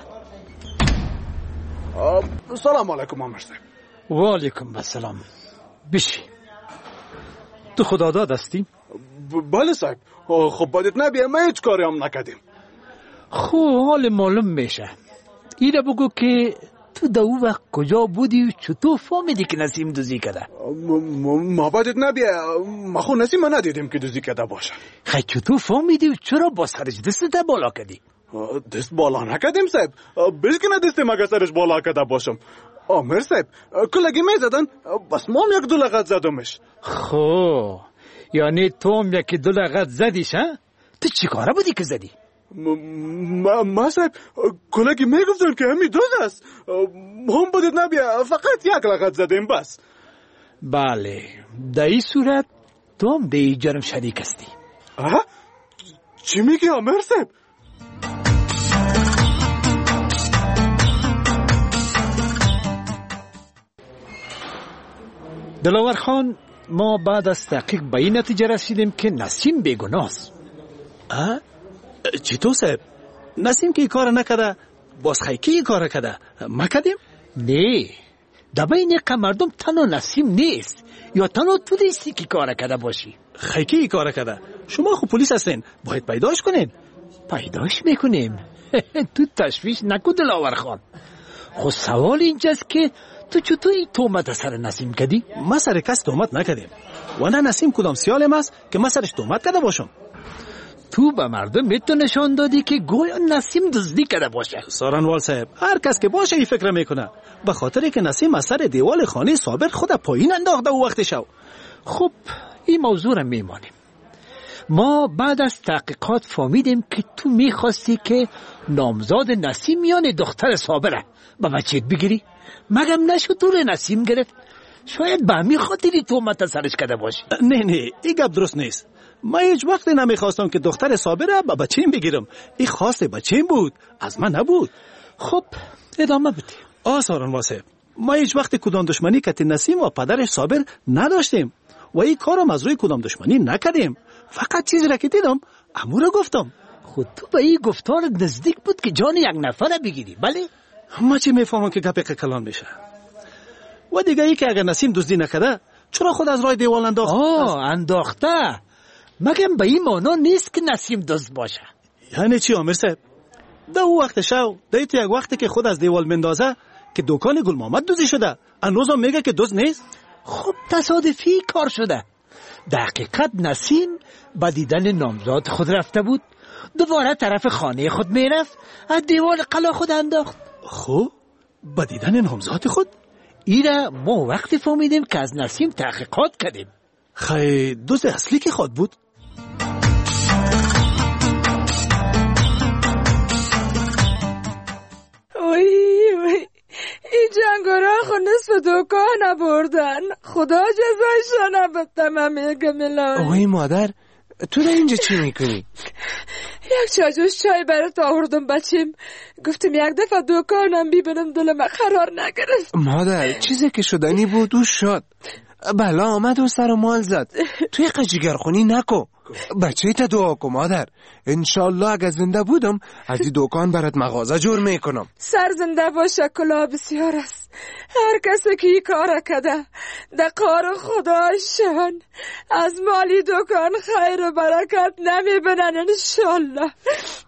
سلام علیکم آمر صاحب. و علیکم السلام. بشی. تو خدا داد هستی؟ بله صاحب. خب بدت نبیا ما هیچ کاری هم نکردیم. خب حال معلوم میشه. ایره بگو که تو در اون وقت کجا بودی و چطور فهمیدی که نسیم دزدی کرده؟ ما بدت نبیا. ما خود نسیم ما ندیدیم که دزدی کرده باشه. خیلی چطور فهمیدی و چرا با سرش دستت بالا کردی؟ دست بالا نکردیم صاحب. بیش که نه دست مگه سرش بالا کرده باشم. آمر صاحب کلگی میزدن بس ما هم یک دو لغت زدمش. خب یعنی تو هم یکی دو لغت زدیش ها؟ تو چی کاره بودی که زدی؟ ما ما صاحب کلگی میگفتن که همی دوز است. هم بدید نبیا فقط یک لغت زدیم بس. بله در این صورت تو هم در این جرم شریک هستی. چی میگی آمر صاحب؟ دلاور خان ما بعد از تحقیق به این نتیجه رسیدیم که نسیم بیگناه است. چطور صاحب؟ نسیم که کار نکرده باز خیکی کار کرده ما کردیم؟ نه در بین مردم تنها نسیم نیست یا تنها تو نیستی که کار کرده باشی. خیکی کار کرده. شما خب پلیس هستین باید پیداش کنین. پیداش میکنیم. تو تشویش نکن دلاور خان. خب سوال اینجاست که تو چطور این تهمت سر نسیم کردی؟ ما سر کس تهمت نکردیم و نه نسیم کدام سیالم است که ما سرش تهمت کرده باشم. تو به مردم میتو نشان دادی که گویا نسیم دزدی کرده باشه. سارنوال صاحب هر کس که باشه این فکر میکنه به خاطری که نسیم از سر دیوال خانه صابر خود پایین انداخته و وقت شو. خب این موضوع را میمانیم. ما بعد از تحقیقات فهمیدیم که تو میخواستی که نامزاد نسیم یعنی دختر صابره با بچه‌ت بگیری. مگم نشد دور نسیم گرفت؟ شاید به همین خاطری تهمت سرش کرده باشی. نه نه این گپ درست نیست. ما هیچ وقت نمیخواستم که دختر صابره با بچه‌م بگیرم. این خواست بچه‌م بود از من نبود. خب ادامه بده. آ سارنوال صاحب ما هیچ وقت کدام دشمنی که نسیم و پدرش صابر نداشتیم و این کارم از روی کدام دشمنی نکردیم. فقط چیزی را که دیدم امو را گفتم. خود تو به این گفتار نزدیک بود که جان یک نفر بگیری. بله ما چی میفهمم که گپ کلان میشه. و دیگه ای که اگر نسیم دزدی نکرده چرا خود از راه دیوال انداخت؟ آه انداخته. مگم به این معنا نیست که نسیم دزد باشه. یعنی چی آمر صاحب؟ در او وقت شو دیت یک وقتی که خود از دیوال مندازه که دکان گل محمد دزدی شده هنوزم میگه که دزد نیست؟ خب تصادفی کار شده. در حقیقت نسیم با دیدن نامزاد خود رفته بود دوباره طرف خانه خود میرفت از دیوال قلا خود انداخت. خب با دیدن نامزاد خود؟ ایره ما وقتی فهمیدیم که از نسیم تحقیقات کردیم. خیلی دزد اصلی که خود بود؟ وی وی این جنگارا خود نصف دکان بردن. خدا جزایشان بدم میگه ملان. وی مادر تو در اینجا چی میکنی؟ یک چاجوش چای برات آوردم بچیم. گفتم یک دفعه دکانم بیبینم دلم قرار نگرفت. مادر چیزی که شدنی بود او شد. بلا آمد و سر و مال زد. توی قجیگرخونی نکو. بچه تا دعا کن مادر. انشالله اگه زنده بودم از این دکان برات مغازه جور میکنم. سر زنده باشه کلا بسیار است. هر کسی که این کار کده در کار خدایشان از مالی دکان خیر و برکت نمیبینن انشالله.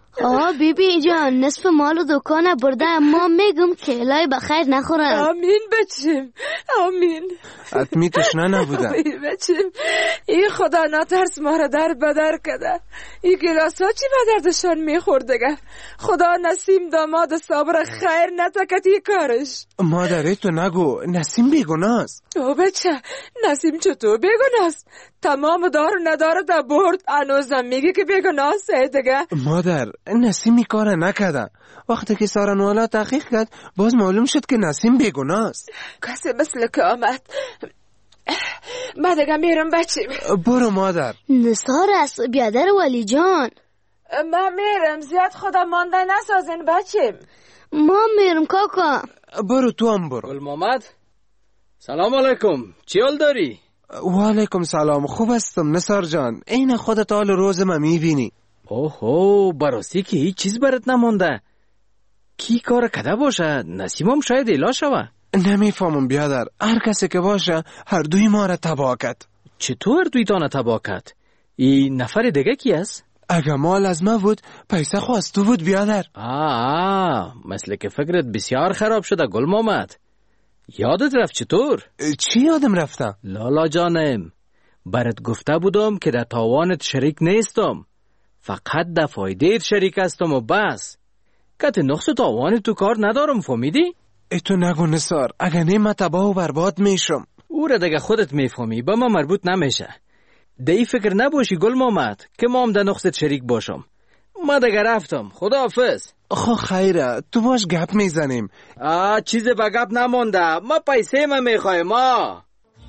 آه بیبی جان نصف مال و دکان برده، اما میگم که الهی بخیر نخورن. آمین بچیم، آمین. اتمی تشنه نبودن. آمین بچیم. این خدا نترس ما را در بدر کده. این گلاس ها چی به دردشان میخوردگه؟ خدا نسیم داماد صابر خیر نتکتی کارش. مادر تو نگو، نسیم بیگناست. او بچه نسیم چطور بیگناست؟ تمام دار و نداره دا برد، انوزم میگه که بیگناست دیگه. مادر نسیمی کار نکده. وقتی که سارنوالا تحقیق کرد باز معلوم شد که نسیم بیگناست. کسی مثل که آمد. من دیگه میرم بچیم. برو مادر. نثار است بیادر ولی جان. من میرم، زیاد خدا مانده نسازین بچیم. ما میرم کاکا. برو تو هم برو. گل محمد سلام علیکم، چی حال داری؟ و علیکم سلام، خوب هستم نثار جان. این خودت حال روز ما میبینی. اوهو براستی که هیچ چیز برات نمونده. کی کار کده باشه؟ نسیمم شاید ایلا شوه. نمیفهمم بیادر، هر کسی که باشه هر دوی ما را تباه کد. چطور دوی تانه تباه کد؟ این نفر دیگه کی است؟ اگه مال از ما بود پیسه خواست تو بود بیادر. آه مثل که فکرت بسیار خراب شده گل محمد. یادت رفت چطور؟ چی یادم رفته؟ لالا جانم برات گفته بودم که در تاوانت شریک نیستم، فقط در فایده شریک هستم و بس. کت نقص تاوان تو کار ندارم، فهمیدی؟ ای تو نگو نثار، اگه نه من تباه و برباد میشم. او را دیگه خودت میفهمی، با ما مربوط نمیشه. دی فکر نباشی گل محمد که ما هم در نقصت شریک باشم. ما دیگه رفتم، خداحافظ. خو خیره تو باش گپ میزنیم. آه چیز به گپ نمونده، ما پیسه ما میخوایم. ما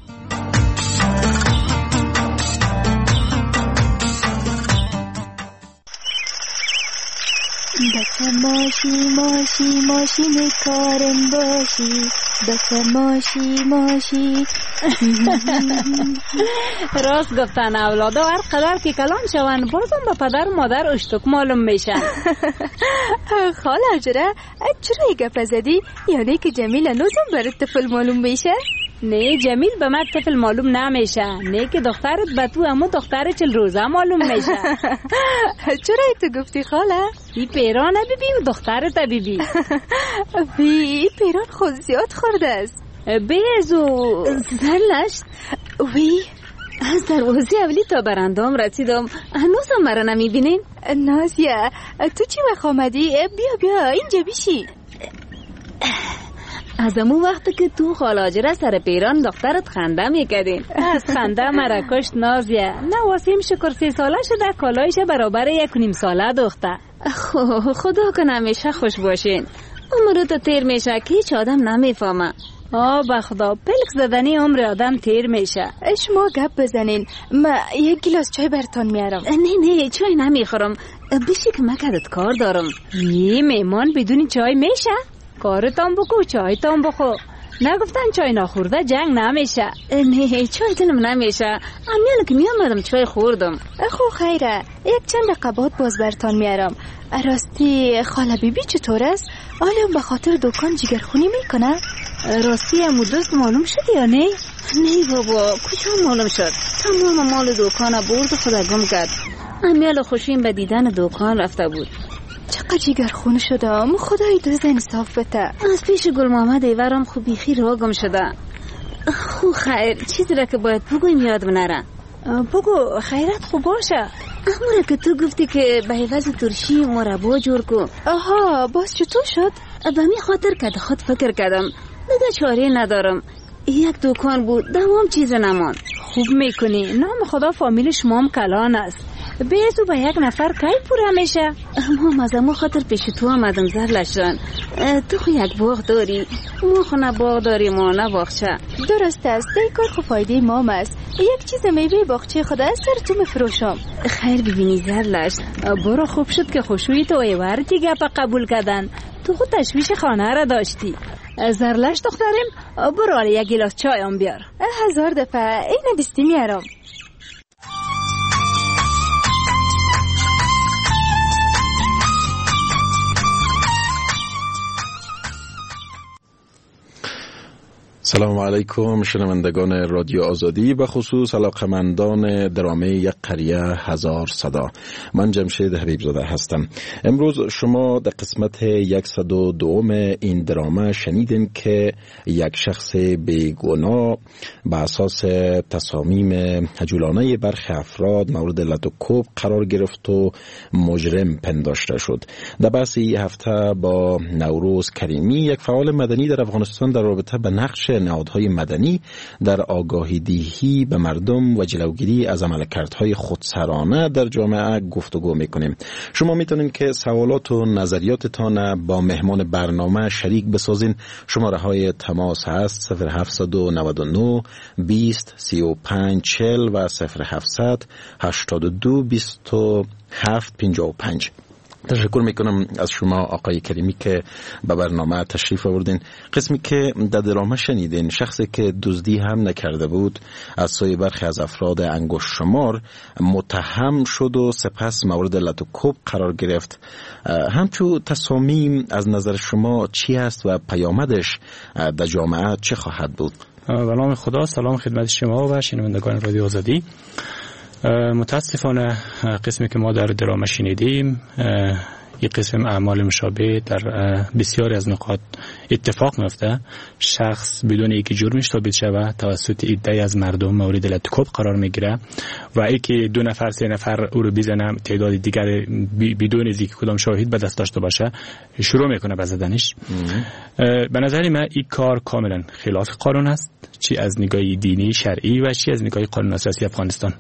بچه ماشی ماشی ماشین کارم باشی، بچه ماشی ماشی. راست گفتن اولادا هر قدر که کلان شون بازم به پدر و مادر اشتک معلوم میشن. خاله جره چرا یه گپ زدی؟ یعنی که جمیل نوزم برای طفل معلوم میشه؟ نه جمیل به من طفل معلوم نمیشه، نه که دخترت به تو همون دختر چل روزه معلوم میشه. چرا تو گفتی خاله؟ ای پیران بیبی و دخترت بیبی. وی پیران خود زیاد خورده است. بیزو زلشت. وی از دروازه اولی تا برندام رسیدم، هنوزم مرا نمیبینین؟ نازیه تو چی وقت آمدی؟ بیا بیا اینجا بیشی. از امون وقت که تو خالاجره سر پیران دخترت خنده میکردین، از خنده مرا کشت نازیه. نه واسیم شکر سی ساله شده، کالایش برابر یک نیم ساله دختر. خدا که نمیشه خوش باشین. عمر تو تیر میشه که هیچ آدم نمیفهمه. آه بخدا پلک زدنی عمر آدم تیر میشه. شما گپ بزنین، ما یک گلاس چای برتان میارم. نه نه چای نمیخورم، بشی که مکدت کار دارم. یه میمان بدون چای میشه؟ کارتان بکو چایتان بخو. نگفتن چای نخورده جنگ نمیشه. نه چایتونم نمیشه، امیال که میامدم چای خوردم. خو خیره یک چند قبات باز برتان میارم. راستی خاله بیبی چطور است؟ آیا به خاطر دکان جگرخونی میکنه؟ راستی امو دوست معلوم شد یا نه؟ نه بابا کجا معلوم شد؟ تمام مال دکان برد و خدا گم کرد. امیال خوشیم به دیدن دکان رفته بود. چقدر جگرخون شدم، خدای دوست انصاف بده. از پیش گل محمد ایورم خوب بیخی را گم شده. خو خیر چیزی را که باید بگویم یاد نره. بگو خیرت خوب باشه. امورا که تو گفتی که به عوض ترشی مربا جور کو. آها باز چطور شد؟ به می خاطر که خود فکر کردم دیگه چاره ندارم. یک دکان بود دوام چیز نمان. خوب میکنی، نام خدا فامیل شما هم کلان است. بیزو به یک نفر کی پوره میشه؟ ما از ما خاطر پیش تو آمدم زرلشان. تو خو یک باغ داری، ما خو نه باغ داری ما نه باغچه. درست است، این کار خو فایده ما است. یک چیز میوه باغچه خدا سر تو میفروشم. خیر ببینی زرلش، برو خوب شد که خوشویی تو ایوارتی گپ قبول کردن. تو خود تشویش خانه را داشتی. زرلش دخترم برو یک گلاس چای هم بیار. هزار دفعه این دستی میارم. سلام علیکم شنوندگان رادیو آزادی، به خصوص علاقمندان درامه یک قریه هزار صدا. من جمشید حبیبزاده هستم. امروز شما در قسمت صد و دو این درامه شنیدین که یک شخص بیگناه به اساس تصامیم عجولانه برخی افراد مورد لطوکوب قرار گرفت و مجرم پنداشته شد. در بحث این هفته با نوروز کریمی، یک فعال مدنی در افغانستان، در رابطه به نقش نهادهای مدنی در آگاهی دهی به مردم و جلوگیری از عملکردهای خودسرانه در جامعه گفتگو میکنیم. شما میتونین که سوالات و نظریاتتان با مهمان برنامه شریک بسازین. شماره های تماس هست صفر هفت نه نه بیست سی و پنج چهل و صفر هفت هشتاد و دو بیست و هفت پنجاه و پنج. تشکر میکنم از شما آقای کریمی که به برنامه تشریف آوردین. قسمی که در درامه شنیدین، شخصی که دزدی هم نکرده بود از سوی برخی از افراد انگشت شمار متهم شد و سپس مورد لطوکوب قرار گرفت. همچو تصامیم از نظر شما چی است و پیامدش در جامعه چه خواهد بود؟ به نام خدا، سلام خدمت شما و شنوندگان رادیو آزادی. متاسفانه قسمی که ما در درامه شنیدیم، یک قسم اعمال مشابه در بسیاری از نقاط اتفاق میفته. شخص بدون اینکه جرمش ثابت شود توسط عده‌ای از مردم مورد لطوکوب قرار میگیره و اینکه دو نفر سه نفر او رو بزنه، تعداد دیگر بدون اینکه کدام شاهد به دست داشته باشه شروع میکنه به زدنش. به نظر من این کار کاملا خلاف قانون است، چی از نگاه دینی شرعی و چی از نگاه قانون اساسی افغانستان.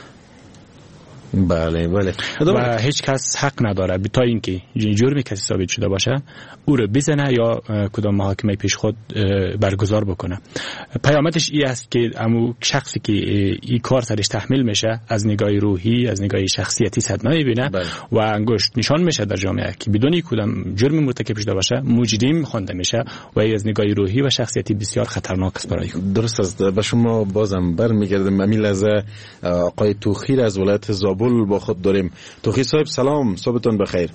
بله بله. و هیچ کس حق نداره تا اینکه جرم کسی ثابت شده باشه او رو بزنه یا کدام محاکمه پیش خود برگزار بکنه. پیامدش این است که امو شخصی که این کار سرش تحمیل میشه از نگاه روحی، از نگاه شخصیتی صدمه میبینه و انگشت نشان میشه در جامعه که بدون کدام جرم مرتکب شده باشه مجرم خوانده میشه و از نگاه روحی و شخصیتی بسیار خطرناک است برای او. درست است. به شما بازم برمیگردم. امی لحظه آقای توخیر از ولایت زابل با خود داریم. توخی صاحب سلام، صبحتون بخیر.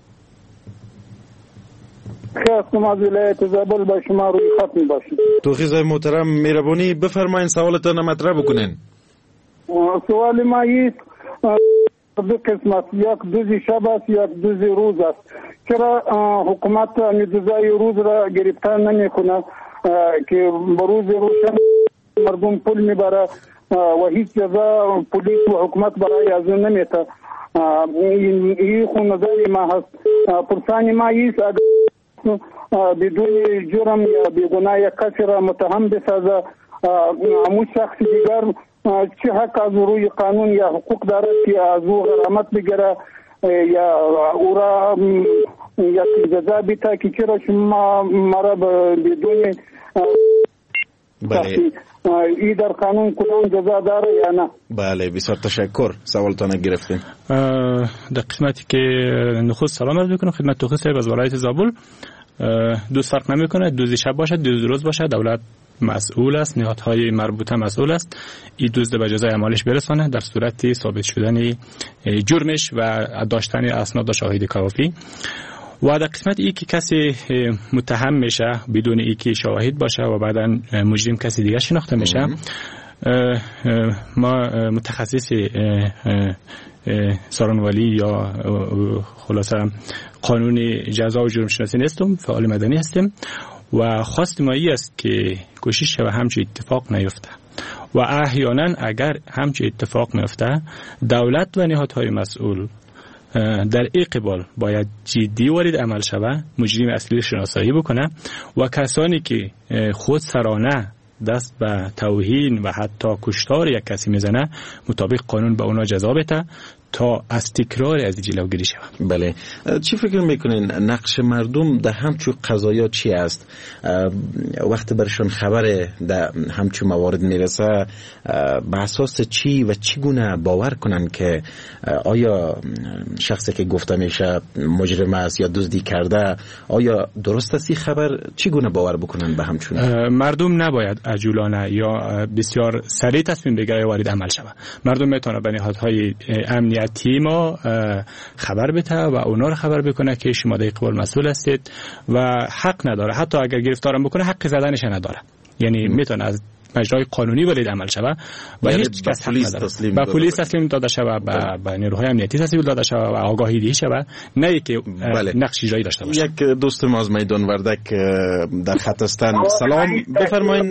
خیر هستم از ولایت زابل، با شما روی خط می باشیم. توخی صاحب محترم مهربانی بفرمایید سوالتون مطرح بکنین. سوال ما است دو قسم است، یک دوزی شب است، یک دوزی روز است. چرا حکومت دوزای روز را گرفتار نمی کنه که به روز روشن مردم پول میبره و هیچ جزا پلیس و حکومت برای از اون نمیته؟ این خو نظر ما هست. پرسانی ما ایست اگر بدون جرم یا بیگناه یک کسی را متهم بسازه، امو شخص دیگر چه حق از روی قانون یا حقوق دارد که از او غرامت بگیره یا او را یک جزا بیته که چرا شما مرا بدون بله ای در قانون کدام جزا داره یا نه؟ بله بسیار تشکر، سوالتان گرفتیم. در قسمتی که نخست سلام عرض میکنم خدمت توخی صاحب از ولایت زابل. دوست فرق نمیکنه، دوزی شب باشه دوزی روز باشه، دولت مسئول است، نهادهای مربوطه مسئول است. این دزد به جزای اعمالش برسانه در صورت ثابت شدن جرمش و داشتن اسناد و شاهد کافی. و در قسمت ای که کسی متهم میشه بدون ای که شواهد باشه و بعدا مجرم کسی دیگر شناخته میشه، ما متخصص سارنوالی یا خلاصه قانون جزا و جرم شناسی نیستم، فعال مدنی هستیم و خواست ما ای است که کوشش و همچه اتفاق نیفته و احیانا اگر همچه اتفاق میفته دولت و نهادهای مسئول در این قبال باید جدی وارد عمل شود، مجرم اصلی شناسایی بکنه و کسانی که خود سرانه دست به توهین و حتی کشتار یک کسی میزنه مطابق قانون به اونا جزا بده تا از تکرار از جلوگیری شود. بله. چی فکر میکنین نقش مردم در همچو قضایا چی است؟ وقتی برشون خبر در همچو موارد میرسه به اساس چی و چی گونه باور کنن که آیا شخصی که گفته میشه مجرم است یا دزدی کرده، آیا درست است این خبر؟ چی گونه باور بکنن به همچون؟ مردم نباید عجولانه یا بسیار سریع تصمیم بگیره وارد عمل شود. مردم میتونه به نهادهای امنیتی ما خبر بده و اونا رو خبر بکنه که شما در قبال مسئول هستید و حق نداره، حتی اگر گرفتارم بکنه حق زدنش نداره. یعنی میتونه از مجرای قانونی وارد عمل شود و یعنی هیچ کس حق نداره تسلیم به پلیس تسلیم داده شود به نیروهای امنیتی تسلیم داده شود و آگاهی دهی شود، نه که نقش اجرایی داشته باشه. یک دوست ما از میدان وردک در خط هستند. سلام بفرمایید.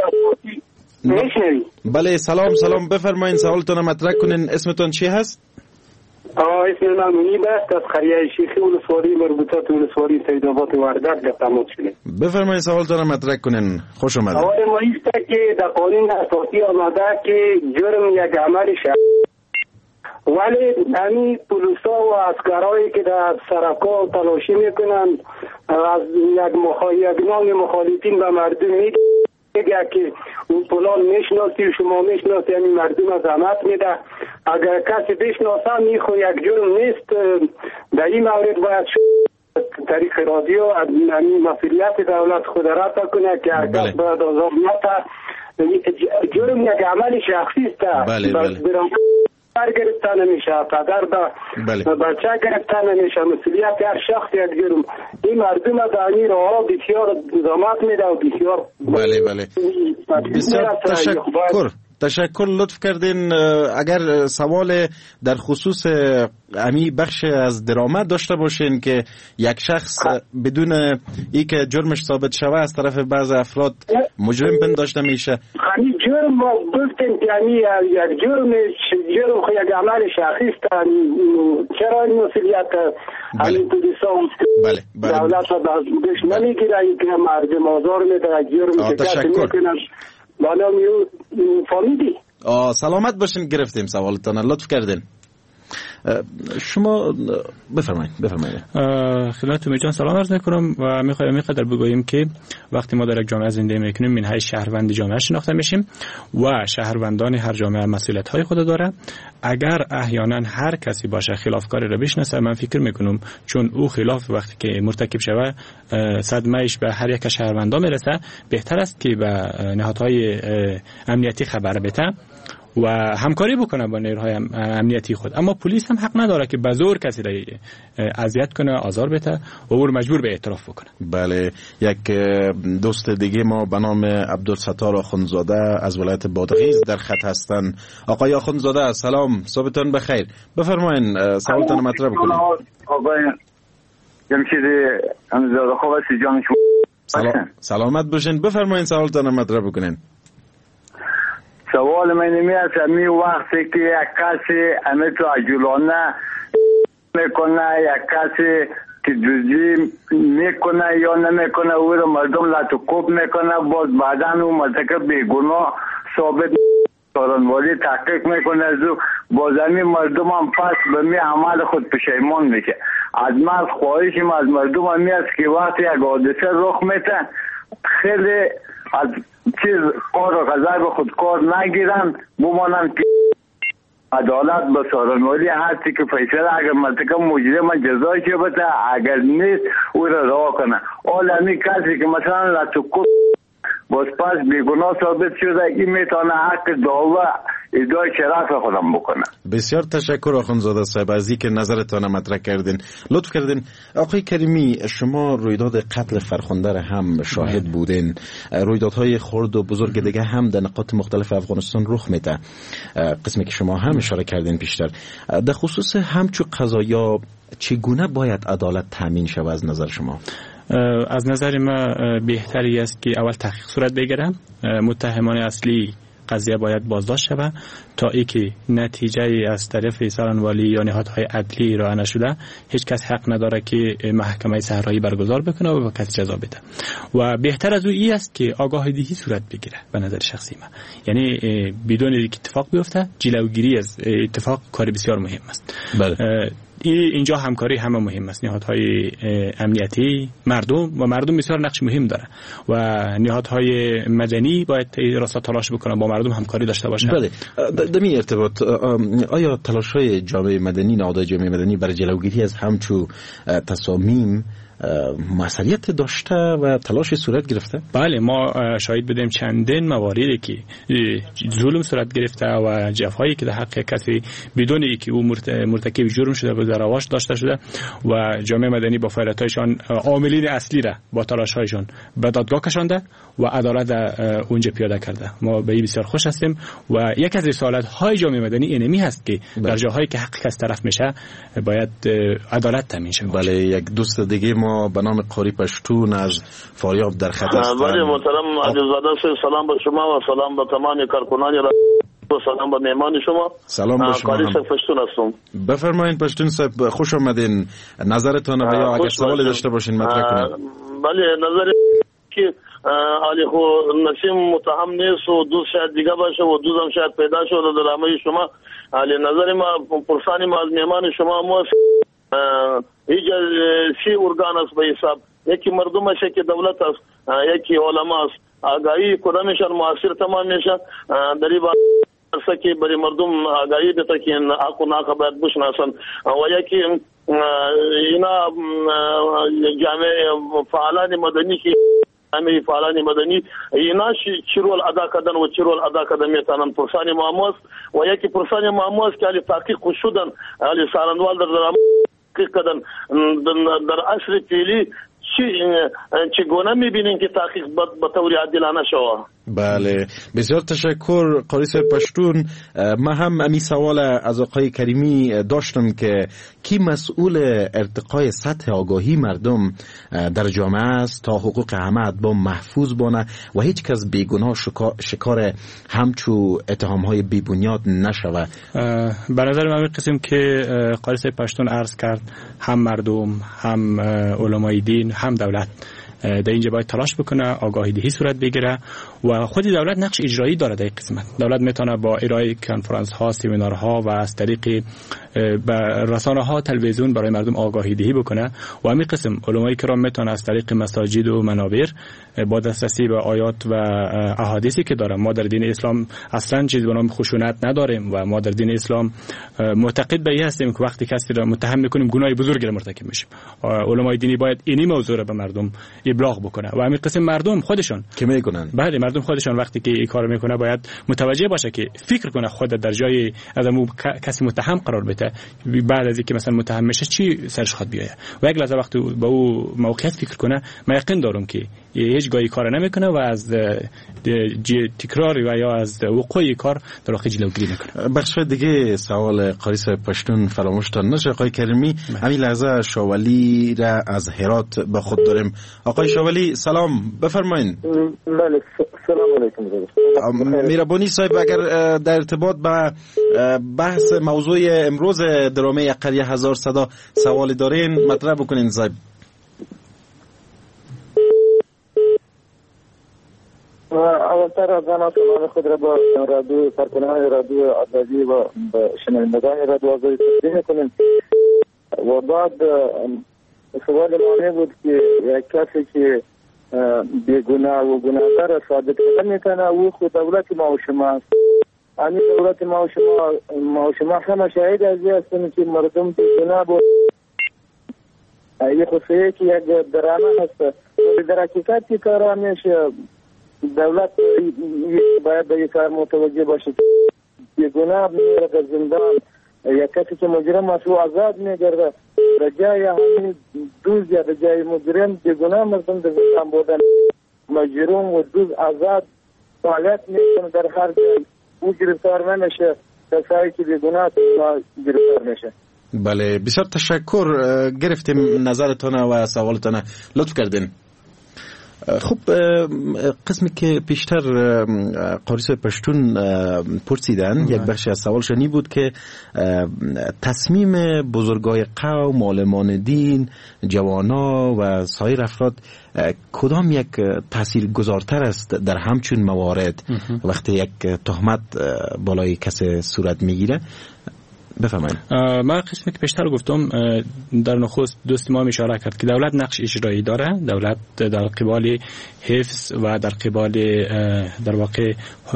بله سلام سلام بفرمایید، سوالتون مطرح کنین. اسمتون چی هست؟ اسم من منیب است، از قریه شیخی ولسوالی مربوطات ولسوالی سیدآباد وردک در تماس شدیم. بفرمایید سوالتون مطرح کنین. خوش آمدید. سوال ما است که در قانون اساسی آمده که جرم یک عمل شخصی، ولی همین پلیسا و عسکرایی که در سرکا تلاشی میکنن از یک مخالف نام مخالفین به مردم میگه که اون پلان میشناسی و شما میشناسی، یعنی مردم از زحمت میده. اگر کسی بشناسه میخو یک جرم نیست، در این مورد باید طریق رادیو همین مسئولیت دولت خود را کنه که اگر باید آزاد نتا جرم یک عمل شخصی است. بله بله بر گرفتن نمیشه، پدر به بچه گرفتن نمیشه، مسئولیت هر شخص یک جرم. این مردم از این راه بسیار زحمت میده و بسیار بله بله بسیار تشکر تشکر لطف کردین. اگر سوال در خصوص امی بخش از درآمد داشته باشین که یک شخص بدون ای که جرمش ثابت شوه از طرف بعض افراد مجرم پنداشته میشه، همین جرم ما گفتیم که همین یک جرم جرم خو یک عمل شخصی است. چرا این مسئولیت همین پلیسا بله بله دولت را بهش نمیگیره که مردم آزار میده جرم که کسی میکنن. بالا میو فهمیدی؟ آه سلامت باشین، گرفتیم سوالتان، لطف کردین. شما بفرمایید بفرمایید. خدمت میجان سلام عرض میکنم و میخوایم اینقدر بگوییم که وقتی ما در یک جامعه زندگی میکنیم منهای شهروند جامعه شناخته میشیم و شهروندان هر جامعه مسئولیت های خود داره. اگر احیانا هر کسی باشه خلافکاری رو بشناسه، من فکر میکنم چون او خلاف وقتی که مرتکب شوه صدمهش به هر یک شهروندان میرسه، بهتر است که به نهادهای امنیتی خبر بده و همکاری بکنه با نیروهای امنیتی خود. اما پلیس هم حق نداره که به زور کسی را اذیت کنه، آزار بده و او رو مجبور به اعتراف بکنه. بله یک دوست دیگه ما به نام عبدالستار آخوندزاده از ولایت بادغیس در خط هستن. آقای آخوندزاده سلام، صبحتون بخیر. بفرمایید سوالتون مطرح بکنید. آقای جمشید امزاده خوب است جان شما. سلام سلامت باشین، بفرمایید سوالتون مطرح بکنین. سوال من نمی است امی وقتی که یک کسی امی تو عجولانه میکنه، یک کسی که جزی میکنه یا نمیکنه او رو مردم لطوکوب میکنه، باز بعدا او مرتکب بیگناه ثابت سارنوالی تحقیق میکنه، از او باز امی مردم هم پس به می عمل خود پشیمان میشه. از من خواهشم از مردم امی است که وقتی یک حادثه رخ میده خیلی از چیز کار و غذای به خود کار نگیرن، بمانن که عدالت به سارنوالی هستی که فیصله اگر مرتکب مجرم جزای چه بده، اگر نیست او را رها کنه. حالا همی کسی که مثلا لطوکو باز پس بیگناه ثابت شده، این میتونه حق دعوه ادعای شرف خودم بکنه. بسیار تشکر آخوندزاده صاحب از اینکه نظرتان مطرح کردین، لطف کردین. آقای کریمی شما رویداد قتل فرخنده را هم شاهد بودین، رویدادهای خرد و بزرگ دیگه هم در نقاط مختلف افغانستان رخ میده، قسمی که شما هم اشاره کردین پیشتر. در خصوص همچو قضایا چگونه باید عدالت تامین شود از نظر شما؟ از نظر ما بهتری است که اول تحقیق صورت بگیره، متهمان اصلی قضیه باید بازداشت شود تا ای که نتیجه از طرف سارنوالی یا نهادهای عدلی ارائه نشده، هیچ کس حق نداره که محکمه صحرایی برگزار بکنه و به کسی جزا بده. و بهتر از او ای است که آگاهی دهی صورت بگیره. به نظر شخصی من یعنی بدون اینکه اتفاق بیفته جلوگیری از اتفاق کار بسیار مهم است. بله. اینجا همکاری همه مهم است. نهادهای امنیتی، مردم و مردم بسیار نقش مهم داره و نهادهای مدنی باید راستا تلاش بکنن با مردم همکاری داشته باشن. بله. در این ارتباط آیا تلاش‌های جامعه مدنی، نهادهای جامعه مدنی برای جلوگیری از همچو تصامیم مسئولیت داشته و تلاش صورت گرفته؟ بله، ما شاهد بودیم چندین مواردی که ظلم صورت گرفته و جفایی که در حق کسی بدون اینکه او مرتکب جرم شده و در رواج داشته شده و جامعه مدنی با فعالیت‌هایشان عاملین اصلی را با تلاش‌هایشان به دادگاه کشانده و عدالت اونجا پیاده کرده. ما به این بسیار خوش هستیم و یک از رسالت‌های جامعه مدنی اینمی هست که در جاهایی که حق کس طرف میشه باید عدالت تامین شه. بله، یک دوست دیگه ما به نام قاری پشتون از فاریاب در خط است. بله محترم عزیزاده، سلام به شما و سلام به تمام کارکنان را و سلام به مهمان شما. سلام به شما. قاری پشتون هستم. بفرمایید پشتون صاحب، خوش آمدین. نظرتون و یا اگر سوالی داشته باشین مطرح کنید. بله، نظر که علی خو نسیم متهم نیست و دوست شاید دیگه باشه و دوزم شاید پیدا شده در همه شما. علی نظر ما پرسانی ما از مهمان شما ما هیچ سی ارگان است به حساب، یکی مردم است، یکی دولت است، یکی علما است. آگاهی کدامشان موثر تمام میشه در این باره که برای مردم آگاهی بده که حق و ناحق باید بشناسن و یکی اینا جامعه فعالان مدنی که همه فعالان مدنی اینا چی رول ادا کردن و چی رول ادا کردن میتونن پرسانی معموز و یکی پرسانی معموز که علی تحقیق شدن علی سارندوال در تحقیق کردن در عصر فعلی چی چگونه میبینین که تحقیق به طور عادلانه شوه؟ بله، بسیار تشکر قاری صاحب پشتون. من هم امی سوال از آقای کریمی داشتم که کی مسئول ارتقای سطح آگاهی مردم در جامعه است تا حقوق همه ادبان محفوظ بانه و هیچ کس بیگناه شکار همچو اتهامهای بیبنیاد نشوه. به نظر من قسم که قاری صاحب پشتون عرض کرد، هم مردم، هم علمای دین، هم دولت در اینجا باید تلاش بکنه، آگاهی دهی صورت بگیره و خود دولت نقش اجرایی داره در این قسمت. دولت میتونه با ارائه کنفرانس ها، سمینار ها و از طریق رسانه ها، تلویزیون برای مردم آگاهی دهی بکنه و همین قسم علمای کرام میتونه از طریق مساجد و منابر با دسترسی به آیات و احادیثی که داره. ما در دین اسلام اصلا چیزی به نام خشونت نداریم و ما در دین اسلام معتقد به این هستیم که وقتی کسی را متهم میکنیم گناه بزرگی را مرتکب میشیم. علمای دینی باید اینی موضوع را به مردم ابلاغ بکنه و همین قسم مردم خودشون که میکنن. بله، مردم خودشون وقتی که این کارو میکنه باید متوجه باشه که فکر کنه خود در جای از مو کسی متهم قرار بده، بعد از اینکه مثلا متهم میشه چی سرش خود بیایه و یک لحظه وقتی با او موقعیت فکر کنه، من یقین دارم که هیچ گاهی کار نمیکنه و از تکرار و یا از وقوع کار در واقع جلوگیری میکنه. بخش دیگه سوال قاری صاحب پشتون فراموش نشه. آقای کریمی، همین لحظه شاولی را از هرات با خود داریم. آقای شاولی سلام، بفرمایید. بله، سلام علیکم. میربانی صاحب، اگر در ارتباط با بحث موضوع امروز درامه یک قریه هزار صدا سوالی دارین مطرح بکنین صاحب. اولتر از آن سلام خود را با رادیو کارکنان رادیو آزادی و شنوندگان رادیو آزادی تقدیم می‌کنیم و بعد سوال ما بود که یک کسی که بیگناه و گناهکار را ثابت کردن میکنه او خود دولت ما و شما است. همین دولت ما و شما ما و شما همه شاهد از این هستیم که مردم بیگناه بود. این خصوصیه که یک درامه هست در حقیقت که کار میشه. دولت باید به این کار متوجه باشه. بیگناه میره در زندان، یک کسی که مجرم است او آزاد میگرده، در جای همین دوز یا در جای مجرم بیگناه مردم در زندان بودن، مجرم و دوز آزاد فعالیت میکنه در هر جای، او گرفتار نمیشه، کسایی که بیگناه گرفتار میشه. بله، بسیار تشکر. گرفتیم نظرتون و سوالتون، لطف کردین. خب، قسمی که پیشتر قاری صاحب پشتون پرسیدن، یک بخش از سوال شنی بود که تصمیم بزرگای قوم، معلمان دین، جوانا و سایر افراد کدام یک تأثیر گذارتر است در همچون موارد وقتی یک تهمت بالای کسی صورت میگیره؟ بفرمایید. من قسمی که پیشتر گفتم در نخست دوست ما اشاره کرد که دولت نقش اجرایی داره. دولت در قبال حفظ و در قبال در واقع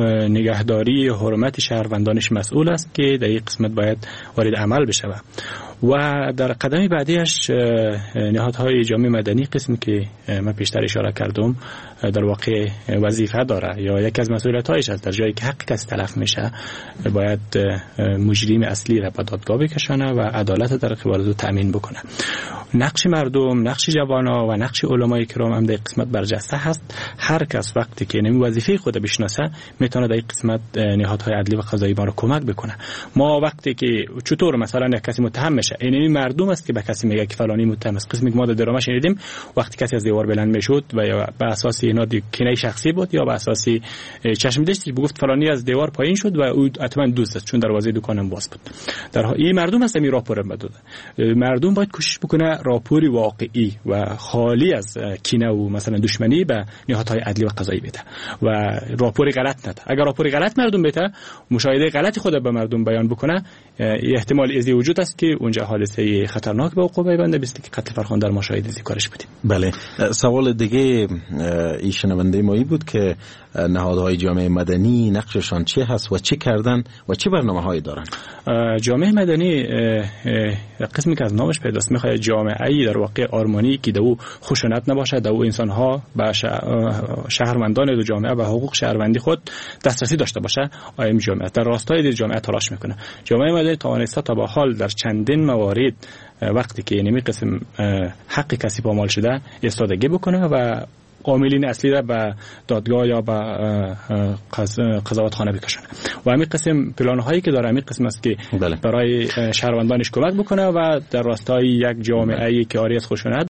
نگهداری حرمت شهروندانش مسئول است که در این قسمت باید وارد عمل بشه و در قدم بعدیش نهادهای جامعه مدنی، قسمی که من پیشتر اشاره کردم، در واقع وظیفه داره یا یکی از مسئولیت‌هایش است در جایی که حق کسی تلف میشه باید مجرم اصلی را به دادگاه بکشانه و عدالت در قبال او تامین بکنه. نقش مردم، نقش جوانا و نقش علمای کرام هم در قسمت برجسته هست. هر کس وقتی که نمی وظیفه خود بشناسه میتونه در قسمت نهادهای عدلی و قضایی ما رو کمک بکنه. ما وقتی که چطور مثلا یک کسی متهم میشه، این مردم است که به کسی میگه که فلانی متهم است. قسمی که ما در درامه شنیدیم وقتی کسی از دیوار بلند میشد و یا به اساس اینا کنایه شخصی بود یا به اساس چشم داشتی بگفت فلانی از دیوار پایین شد و او حتما دوست است چون دروازه دکانم باز بود. در این مردم است می راپور بده. مردم باید کوشش بکنه راپوری واقعی و خالی از کینه و مثلا دشمنی به نهادهای عدلی و قضایی بده و راپوری غلط نده. اگر راپوری غلط مردم بده، مشاهده غلط خود به مردم بیان بکنه، احتمال ازی وجود است که اونجا حادثه خطرناک به وقوع پیونده بیست که قتل فرخنده در مشاهده ازی کارش بودیم. بله. سوال دیگه این شنونده ما بود که نهادهای جامعه مدنی نقششان چی هست و چی کردن و چه برنامه‌هایی دارن؟ جامعه مدنی قسمی که از نامش پیداست میخواد جامعه‌ای در واقع آرمانی که دو خشونت نباشه، دو انسان‌ها به شهروندان دو جامعه و حقوق شهروندی خود دسترسی داشته باشه. آیم جامعه در راستای جامعه تلاش میکنه. جامعه مدنی توانسته تا به حال در چندین موارد وقتی که نمی قسم حق کسی پامال شده ایستادگی بکنه و عاملین اصلی را به دادگاه یا به قضاوت خانه بکشونه و همین قسم پلان‌هایی که داره همین قسم است که بله. برای شهروندانش کمک بکنه و در راستای یک جامعه‌ای که عاری از خشونت